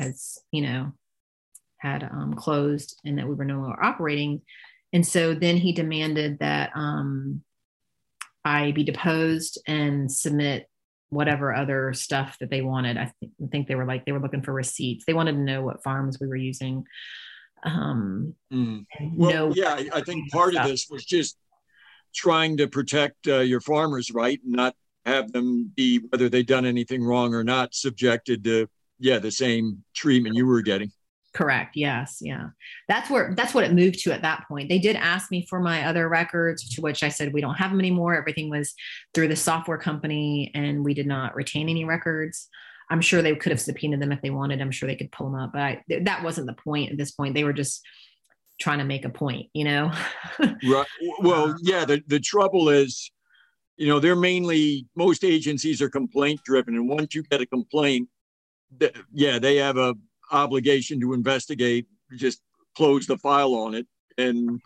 had closed and that we were no longer operating. And so then he demanded that I be deposed and submit whatever other stuff that they wanted. I think they were looking for receipts. They wanted to know what farms we were using. I think part of this was just trying to protect your farmers, right? And not have them be, whether they'd done anything wrong or not, subjected to, the same treatment you were getting. Correct. Yes. Yeah. That's what it moved to at that point. They did ask me for my other records, to which I said, we don't have them anymore. Everything was through the software company and we did not retain any records. I'm sure they could have subpoenaed them if they wanted. I'm sure they could pull them up, but that wasn't the point at this point. They were just trying to make a point, Right. Well, the trouble is, most agencies are complaint driven. And once you get a complaint, they have a obligation to investigate, just close the file on it. And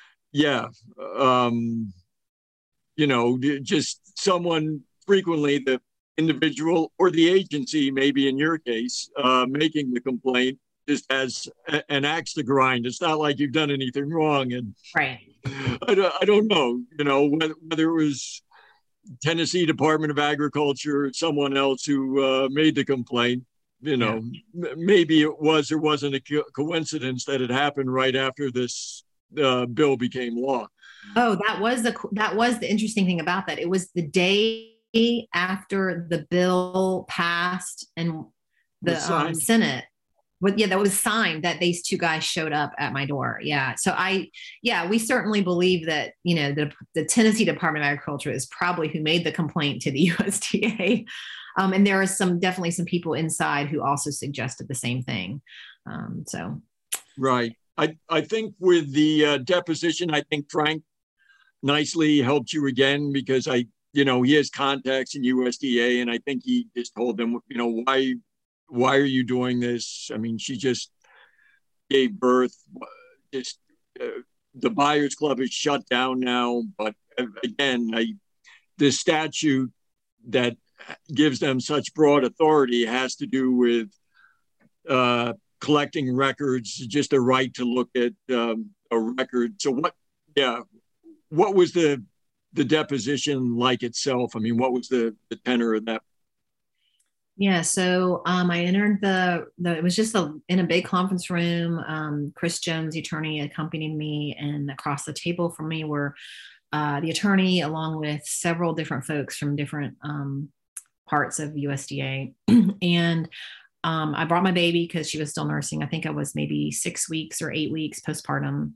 just someone, frequently the individual or the agency, maybe in your case, making the complaint just as an axe to grind. It's not like you've done anything wrong. And right. I don't know, whether it was Tennessee Department of Agriculture or someone else who made the complaint. Maybe it was or wasn't a coincidence that it happened right after this bill became law. Oh, that was the interesting thing about that. It was the day after the bill passed and the Senate. That was signed, that these two guys showed up at my door. Yeah. So we certainly believe that, the Tennessee Department of Agriculture is probably who made the complaint to the USDA. And there are definitely some people inside who also suggested the same thing. Right. I think with the deposition, I think Frank nicely helped you again because he has contacts in USDA, and I think he just told them, why are you doing this? I mean, she just gave birth. The Buyers Club is shut down now, but again, the statute that gives them such broad authority has to do with collecting records, just a right to look at a record. So what was the deposition like itself? I mean, what was the tenor of that? Yeah, so I entered it was just in a big conference room. Chris Jones, the attorney, accompanied me, and across the table from me were the attorney, along with several different folks from different parts of USDA. And I brought my baby because she was still nursing. I think I was maybe 6 weeks or 8 weeks postpartum.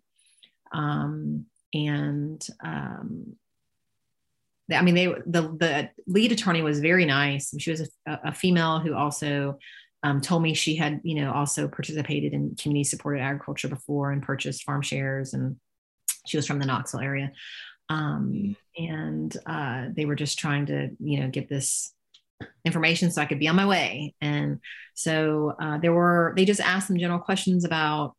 The lead attorney was very nice. She was a female who also told me she had, also participated in community supported agriculture before and purchased farm shares. And she was from the Knoxville area. And they were just trying to, get this information so I could be on my way. And so they just asked some general questions about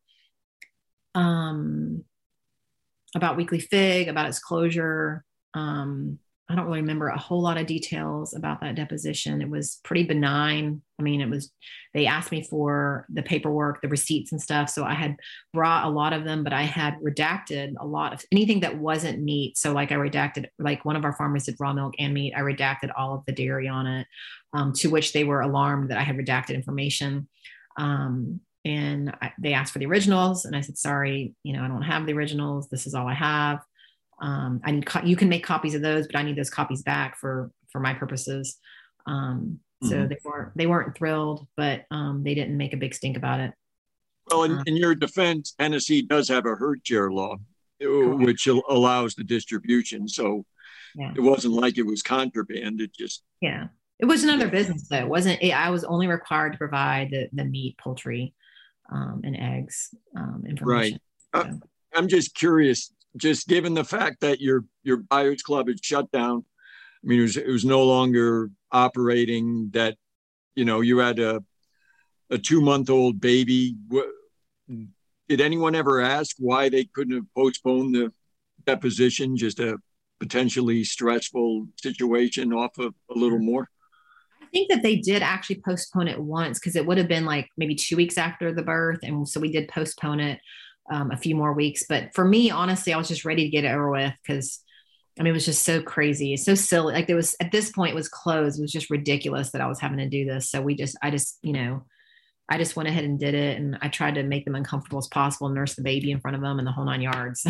Weekly Fig, about its closure. I don't really remember a whole lot of details about that deposition. It was pretty benign. I mean, they asked me for the paperwork, the receipts and stuff. So I had brought a lot of them, but I had redacted a lot of anything that wasn't meat. So like I redacted, like one of our farmers did raw milk and meat. I redacted all of the dairy on it, to which they were alarmed that I had redacted information. And they asked for the originals and I said, sorry, I don't have the originals. This is all I have. You can make copies of those, but I need those copies back for my purposes. So they weren't thrilled, but they didn't make a big stink about it. Well, in your defense, Tennessee does have a herd share law, which allows the distribution. So It wasn't like it was contraband. It just it was another business though. It wasn't. I was only required to provide the meat, poultry, and eggs information. Right. So. I'm just curious. Just given the fact that your Buyers Club is shut down, I mean, it was no longer operating, that, you had a 2-month-old baby. Did anyone ever ask why they couldn't have postponed the deposition, just a potentially stressful situation, off of a little more? I think that they did actually postpone it once, because it would have been like maybe 2 weeks after the birth. And so we did postpone it a few more weeks. But for me, honestly, I was just ready to get it over with, because it was just so crazy. It's so silly. Like at this point it was closed. It was just ridiculous that I was having to do this. So I just went ahead and did it. And I tried to make them uncomfortable as possible, nurse the baby in front of them and the whole 9 yards,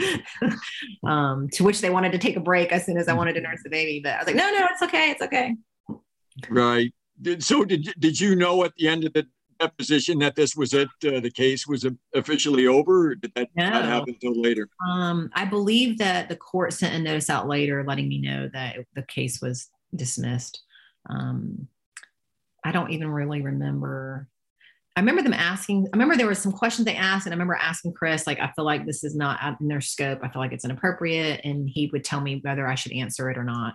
to which they wanted to take a break as soon as I wanted to nurse the baby. But I was like, no, it's okay. It's okay. Right. So did you know at the end of the deposition that this was it? The case was officially over, or did that not happen until later? I believe that the court sent a notice out later letting me know that the case was dismissed. I don't even really remember. I remember there were some questions they asked, and I remember asking Chris, like, I feel like this is not out in their scope. I feel like it's inappropriate. And he would tell me whether I should answer it or not.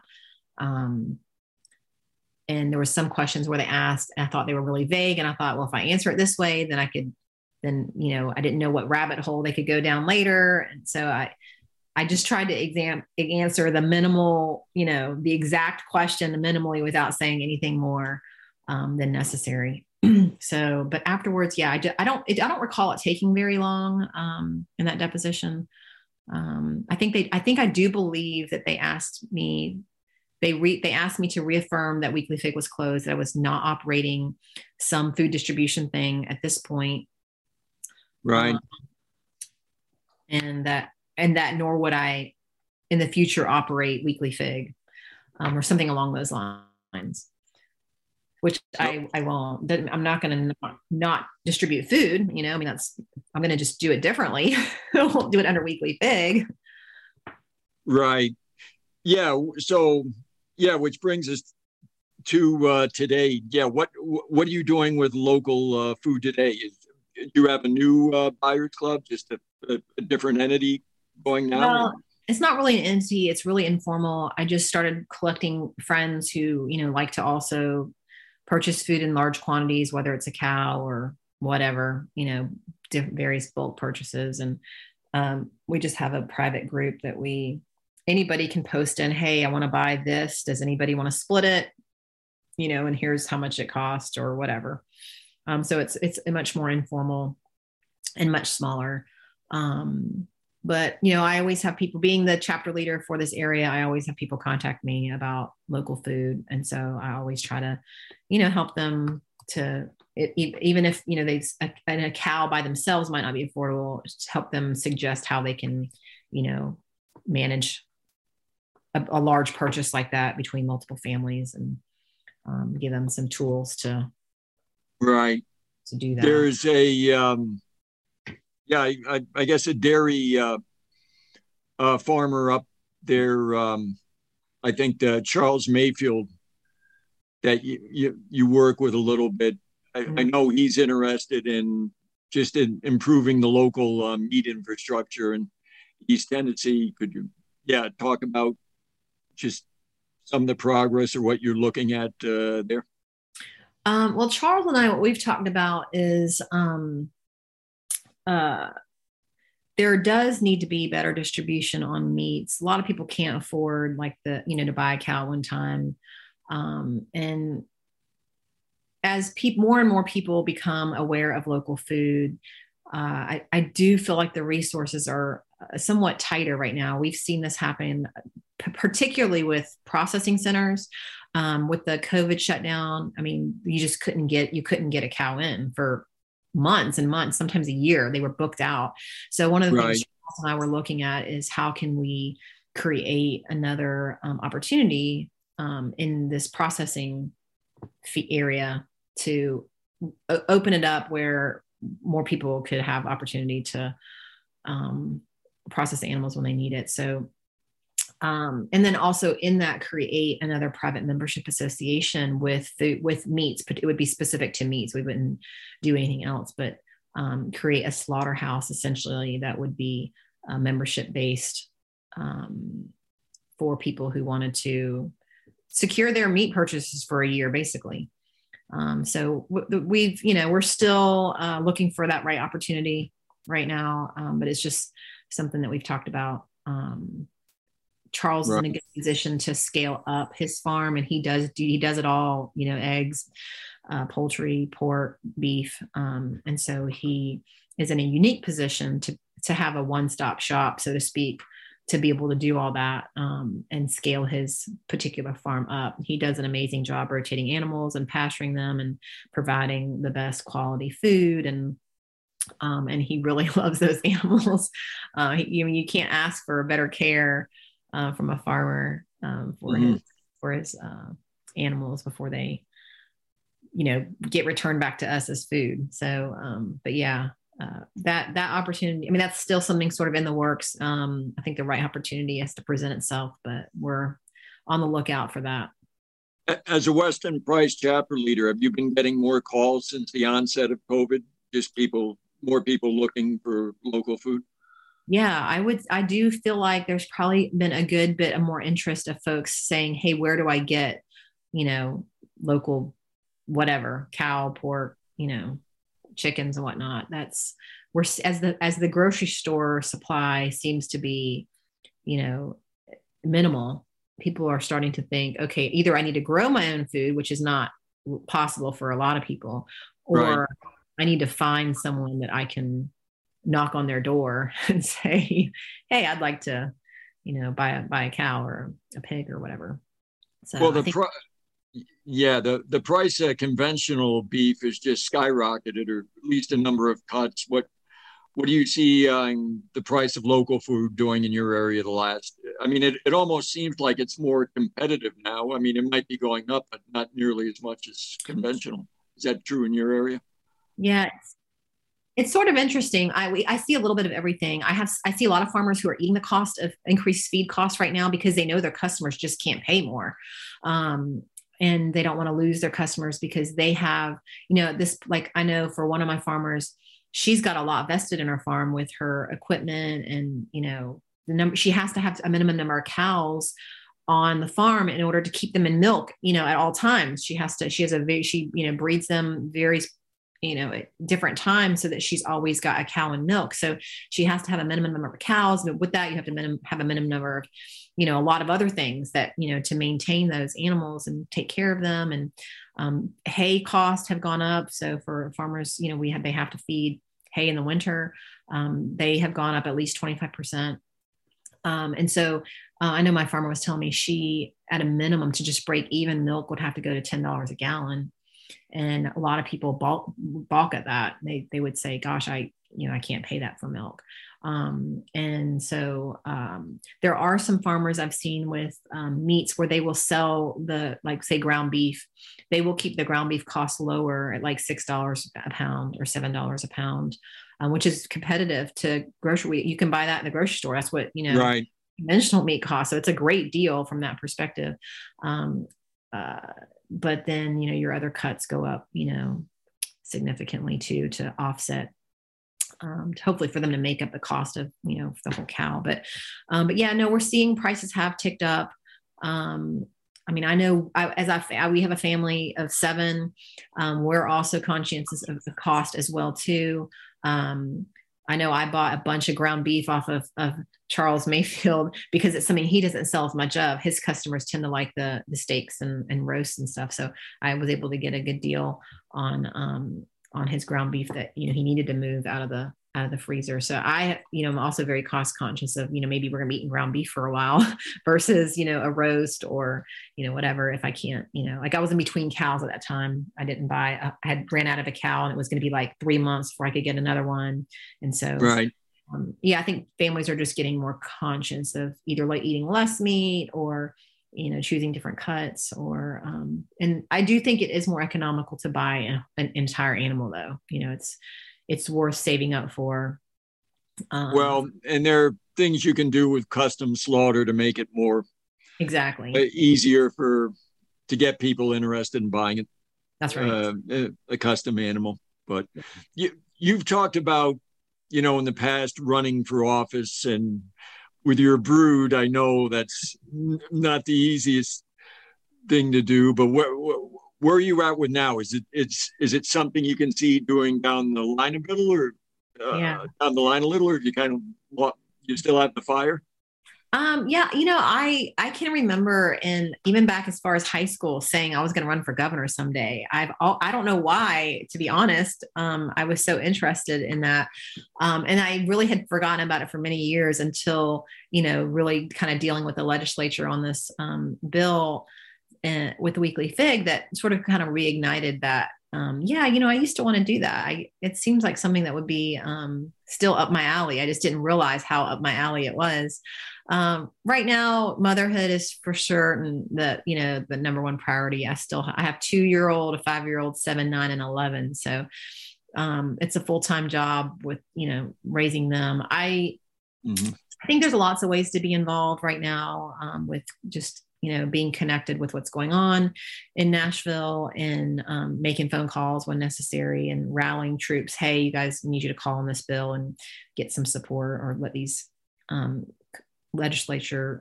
And there were some questions where they asked, and I thought they were really vague. And I thought, well, if I answer it this way, then I didn't know what rabbit hole they could go down later. And so I just tried to answer the minimal, the exact question minimally without saying anything more than necessary. So, but afterwards, I don't recall it taking very long in that deposition. I do believe that they asked me. They asked me to reaffirm that Weekly Fig was closed, that I was not operating some food distribution thing at this point. Right. And that nor would I in the future operate Weekly Fig or something along those lines, which I won't. I'm not going to not distribute food. I'm going to just do it differently. I won't do it under Weekly Fig. Right. Yeah. So, which brings us to today. Yeah. What are you doing with local food today? Do you have a new Buyers Club, just a different entity going now? Well, it's not really an entity. It's really informal. I just started collecting friends who, like to also purchase food in large quantities, whether it's a cow or whatever, various bulk purchases. And we just have a private group that anybody can post in, hey, I want to buy this. Does anybody want to split it? And here's how much it costs or whatever. So it's much more informal and much smaller. But, I always have people, being the chapter leader for this area, I always have people contact me about local food. And so I always try to, help them to, even if, a cow by themselves might not be affordable, just help them suggest how they can, manage a large purchase like that between multiple families, and give them some tools to do that. There's I guess a dairy farmer up there, I think Charles Mayfield, that you work with a little bit. I know he's interested in just in improving the local meat infrastructure in East Tennessee. Could you, talk about just some of the progress or what you're looking at there? Well, Charles and I, what we've talked about is there does need to be better distribution on meats. A lot of people can't afford to buy a cow one time. And as more and more people become aware of local food, I do feel like the resources are somewhat tighter right now. We've seen this happen, particularly with processing centers. With the COVID shutdown, I mean, you couldn't get a cow in for months and months, sometimes a year. They were booked out. So one of the things Charles and I were looking at is how can we create another opportunity in this processing area to open it up where more people could have opportunity to process the animals when they need it. So, and then also in that create another private membership association with meats, but it would be specific to meats. We wouldn't do anything else, but create a slaughterhouse essentially that would be membership based for people who wanted to secure their meat purchases for a year, basically. So we're still looking for that right opportunity right now, but it's just something that we've talked about. Charles is in a good position to scale up his farm, and he does it all, eggs, poultry, pork, beef. And so he is in a unique position to have a one-stop shop, so to speak, to be able to do all that and scale his particular farm up. He does an amazing job rotating animals and pasturing them and providing the best quality food. And he really loves those animals. You can't ask for better care from a farmer for his animals before they, get returned back to us as food. So, but yeah, that opportunity, I mean, that's still something sort of in the works. I think the right opportunity has to present itself, but we're on the lookout for that. As a Weston Price chapter leader, have you been getting more calls since the onset of COVID? Just more people looking for local food? Yeah, I do feel like there's probably been a good bit of more interest of folks saying, hey, where do I get, local, whatever, cow, pork, chickens and whatnot. We're as the grocery store supply seems to be, minimal. People are starting to think, okay, either I need to grow my own food, which is not possible for a lot of people, or I need to find someone that I can knock on their door and say, hey, I'd like to, buy a cow or a pig or whatever. So well, the price of conventional beef is just skyrocketed, or at least a number of cuts. What do you see the price of local food doing in your area I mean, it almost seems like it's more competitive now. I mean, it might be going up, but not nearly as much as conventional. Is that true in your area? Yeah, it's sort of interesting. I see a little bit of everything. I see a lot of farmers who are eating the cost of increased feed costs right now because they know their customers just can't pay more. And they don't want to lose their customers because they have, this, like I know for one of my farmers, she's got a lot vested in her farm with her equipment and, she has to have a minimum number of cows on the farm in order to keep them in milk, at all times. She breeds them very, at different times so that she's always got a cow and milk. So she has to have a minimum number of cows. But with that, you have to have a minimum number of, a lot of other things that, to maintain those animals and take care of them. And hay costs have gone up. So for farmers, they have to feed hay in the winter. They have gone up at least 25%. And so I know my farmer was telling me she, at a minimum, to just break even, milk would have to go to $10 a gallon. And a lot of people balk at that. They would say, gosh, I can't pay that for milk. And so there are some farmers I've seen with meats where they will sell say ground beef. They will keep the ground beef cost lower at like $6 a pound or $7 a pound, which is competitive to grocery. You can buy that in the grocery store. That's what, right. Conventional meat costs. So it's a great deal from that perspective. But then, your other cuts go up, significantly too, to offset, hopefully for them to make up the cost of, the whole cow. But yeah, no, we're seeing prices have ticked up. I mean, I know we have a family of 7. We're also conscientious of the cost as well too. I know I bought a bunch of ground beef off of Charles Mayfield because it's something he doesn't sell as much of. His customers tend to like the steaks and roasts and stuff. So I was able to get a good deal on his ground beef that, he needed to move out of the freezer. So I'm also very cost conscious of, maybe we're gonna be eating ground beef for a while versus, a roast or, whatever. If I can't, like I was in between cows at that time. I didn't buy, I had ran out of a cow and it was going to be like 3 months before I could get another one. And so, right. I think families are just getting more conscious of either like eating less meat or, choosing different cuts or, and I do think it is more economical to buy an entire animal though. It's worth saving up for. Well, and there are things you can do with custom slaughter to make it more exactly easier to get people interested in buying it. That's right. A custom animal. But you've talked about, in the past running for office, and with your brood, I know that's not the easiest thing to do, but where are you at with now? Is it something you can see doing down the line a little, or down the line a little, or you still have the fire? Yeah, I can remember, and even back as far as high school, saying I was going to run for governor someday. I don't know why, to be honest. I was so interested in that, and I really had forgotten about it for many years until really kind of dealing with the legislature on this bill with the Weekly Fig that sort of kind of reignited that. I used to want to do that. It seems like something that would be still up my alley. I just didn't realize how up my alley it was. Right now, motherhood is for certain the number one priority. I have 2-year-old, a 5-year-old, 7, 9, and 11. So it's a full-time job with raising them. I think there's lots of ways to be involved right now with just being connected with what's going on in Nashville and making phone calls when necessary and rallying troops. Hey, you guys, need you to call on this bill and get some support, or let these legislators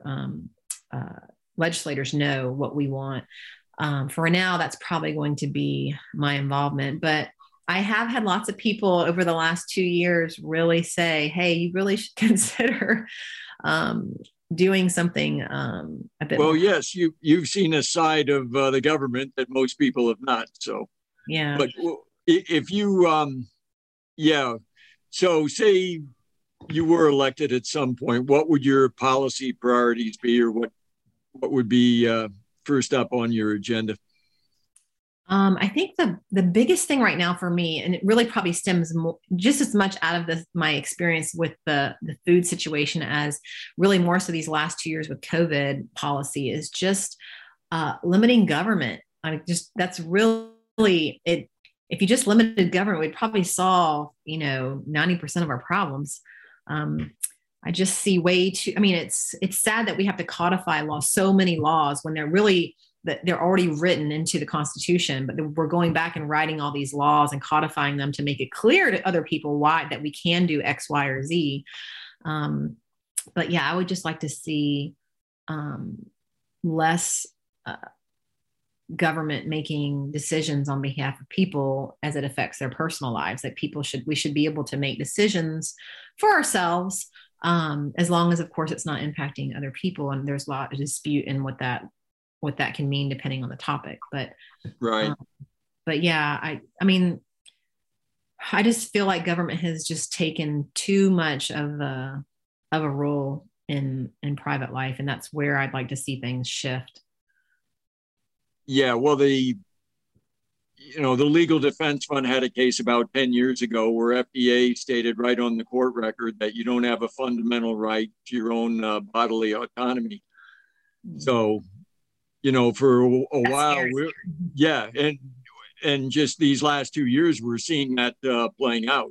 know what we want. For now, that's probably going to be my involvement. But I have had lots of people over the last 2 years really say, hey, you really should consider doing something a bit well more. Yes, you've seen a side of the government that most people have not. So yeah, but if you so say you were elected at some point, what would your policy priorities be, or what would be first up on your agenda? I think the biggest thing right now for me, and it really probably stems just as much out of my experience with the food situation as really more so these last 2 years with COVID policy, is just limiting government. I mean, that's really it. If you just limited government, we'd probably solve 90% of our problems. I just see way too. I mean, it's sad that we have to codify so many laws when they're already written into the Constitution, but we're going back and writing all these laws and codifying them to make it clear to other people that we can do X, Y, or Z. But yeah, I would just like to see less government making decisions on behalf of people as it affects their personal lives. That we should be able to make decisions for ourselves, as long as, of course, it's not impacting other people. And there's a lot of dispute in what that can mean depending on the topic. But right. But yeah, I mean, I just feel like government has just taken too much of a role in private life, and that's where I'd like to see things shift. Yeah, well, the Legal Defense Fund had a case about 10 years ago where FDA stated right on the court record that you don't have a fundamental right to your own bodily autonomy. So, for a while, and just these last 2 years, we're seeing that playing out.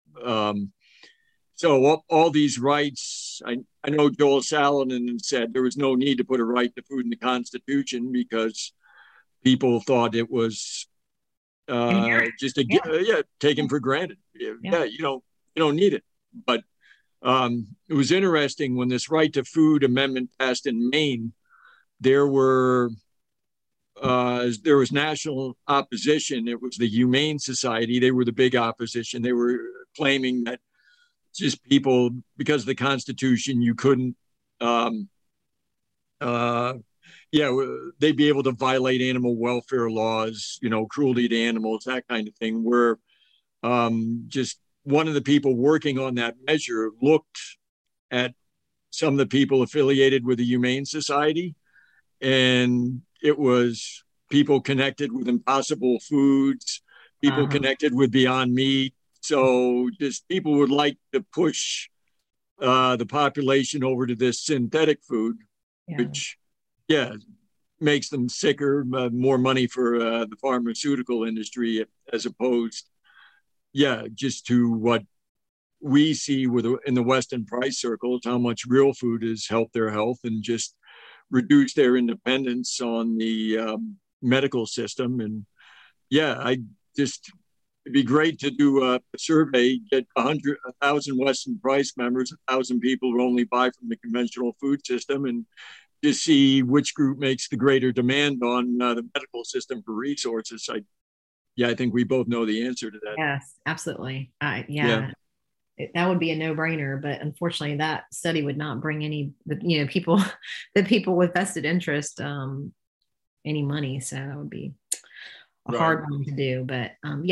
So all these rights, I know Joel Salatin said there was no need to put a right to food in the Constitution because people thought it was just to get, taken for granted. Yeah, you don't need it. But it was interesting when this right to food amendment passed in Maine. There was national opposition. It was the Humane Society. They were the big opposition. They were claiming that just people, because of the Constitution, you couldn't, they'd be able to violate animal welfare laws, cruelty to animals, that kind of thing, where just one of the people working on that measure looked at some of the people affiliated with the Humane Society, and it was people connected with Impossible Foods, people connected with Beyond Meat. So just people would like to push the population over to this synthetic food, which, makes them sicker, more money for the pharmaceutical industry, as opposed, just to what we see in the Western price circles, how much real food has helped their health and just reduce their independence on the medical system. And it'd be great to do a survey, get 1,000 Western Price members, 1,000 people who only buy from the conventional food system, and just see which group makes the greater demand on the medical system for resources. I think we both know the answer to that. Yes, absolutely. That would be a no-brainer, but unfortunately that study would not bring any, the people with vested interest, any money. So that would be a hard one to do. But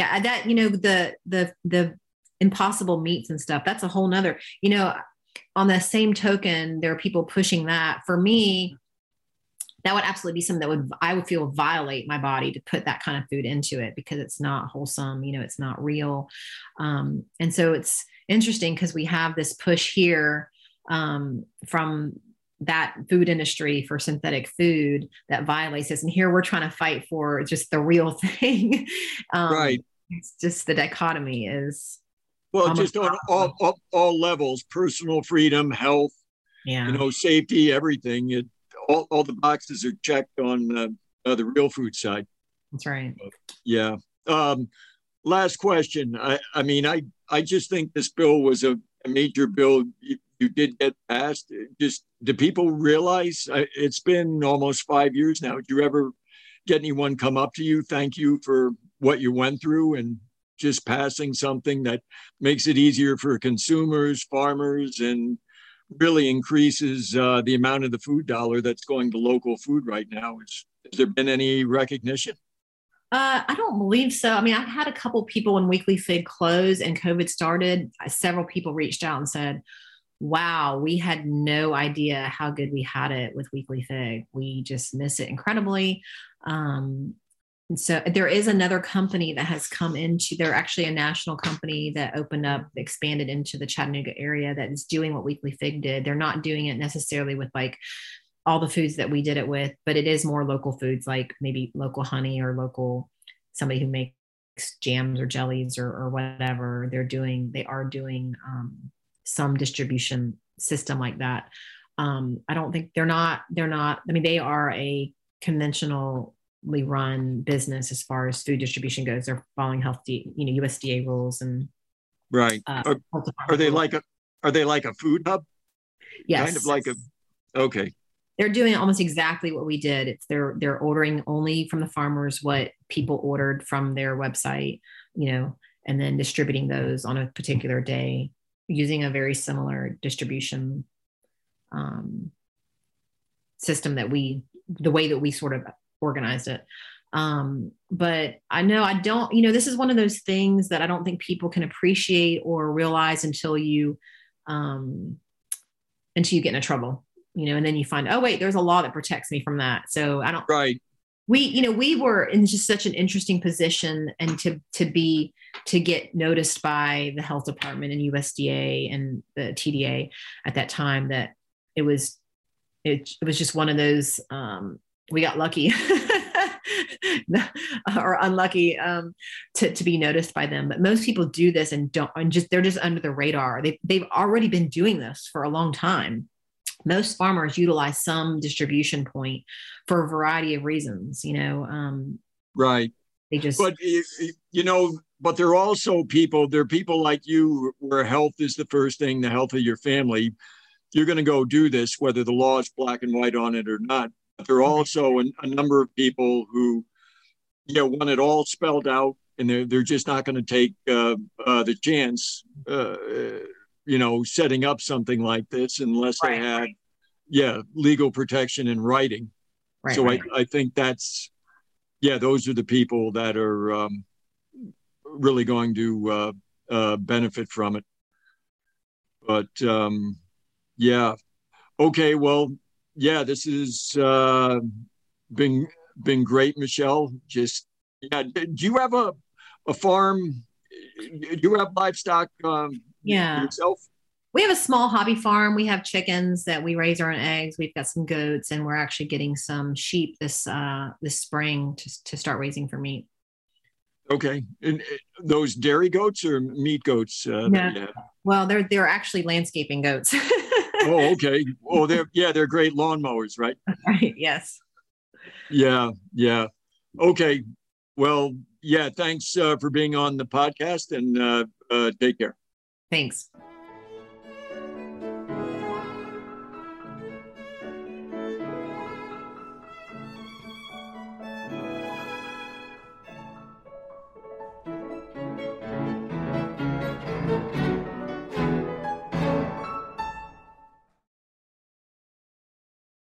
the Impossible Meats and stuff, that's a whole nother, on the same token, there are people pushing that. For me, that would absolutely be something that I would feel violate my body to put that kind of food into it, because it's not wholesome, it's not real. And so it's interesting because we have this push here from that food industry for synthetic food that violates this. And here we're trying to fight for just the real thing. It's just the dichotomy is. Well, just on all levels, personal freedom, health, safety, everything. All the boxes are checked on the real food side. That's right. Yeah. Last question. I just think this bill was a major bill you did get passed. Just, do people realize it's been almost 5 years now? Did you ever get anyone come up to you, thank you for what you went through, and just passing something that makes it easier for consumers, farmers, and really increases the amount of the food dollar that's going to local food right now? Has there been any recognition? I don't believe so. I've had a couple people when Weekly Fig closed and COVID started. Several people reached out and said, wow, we had no idea how good we had it with Weekly Fig. We just miss it incredibly. And so there is another company that has come into, they're actually a national company that opened up, expanded into the Chattanooga area that is doing what Weekly Fig did. They're not doing it necessarily with like all the foods that we did it with, but it is more local foods, like maybe local honey or local, somebody who makes jams or jellies or whatever. They are doing some distribution system like that. I don't think they are a conventional run business as far as food distribution goes. They're following healthy, USDA rules and right. Are they like a food hub? Yes. Kind of like okay. They're doing almost exactly what we did. It's they're ordering only from the farmers what people ordered from their website, and then distributing those on a particular day using a very similar distribution system the way that we sort of organized it. But I know I don't, this is one of those things that I don't think people can appreciate or realize until you get into trouble, and then you find, oh wait, there's a law that protects me from that. So I don't, right. We were in just such an interesting position, and to get noticed by the health department and USDA and the TDA at that time, that it was just one of those, we got lucky or unlucky to be noticed by them. But most people do this and they're just under the radar. They've already been doing this for a long time. Most farmers utilize some distribution point for a variety of reasons, right. They just, but but there are also people. There are people like you where health is the first thing. The health of your family. You're going to go do this, whether the law is black and white on it or not. But there are also a number of people who, want it all spelled out, and they're just not going to take the chance, setting up something like this unless they had, legal protection in writing. Right, so I think that's, those are the people that are really going to benefit from it. But okay, well, this has been great, Michelle. Just do you have a farm? Do you have livestock yourself? We have a small hobby farm. We have chickens that we raise our own eggs. We've got some goats, and we're actually getting some sheep this spring to start raising for meat. Okay, and those dairy goats or meat goats? No. Well, they're actually landscaping goats. Oh, okay. Oh, they're great lawnmowers, right? Right. Yes. Yeah. Okay. Well, thanks for being on the podcast, and take care. Thanks.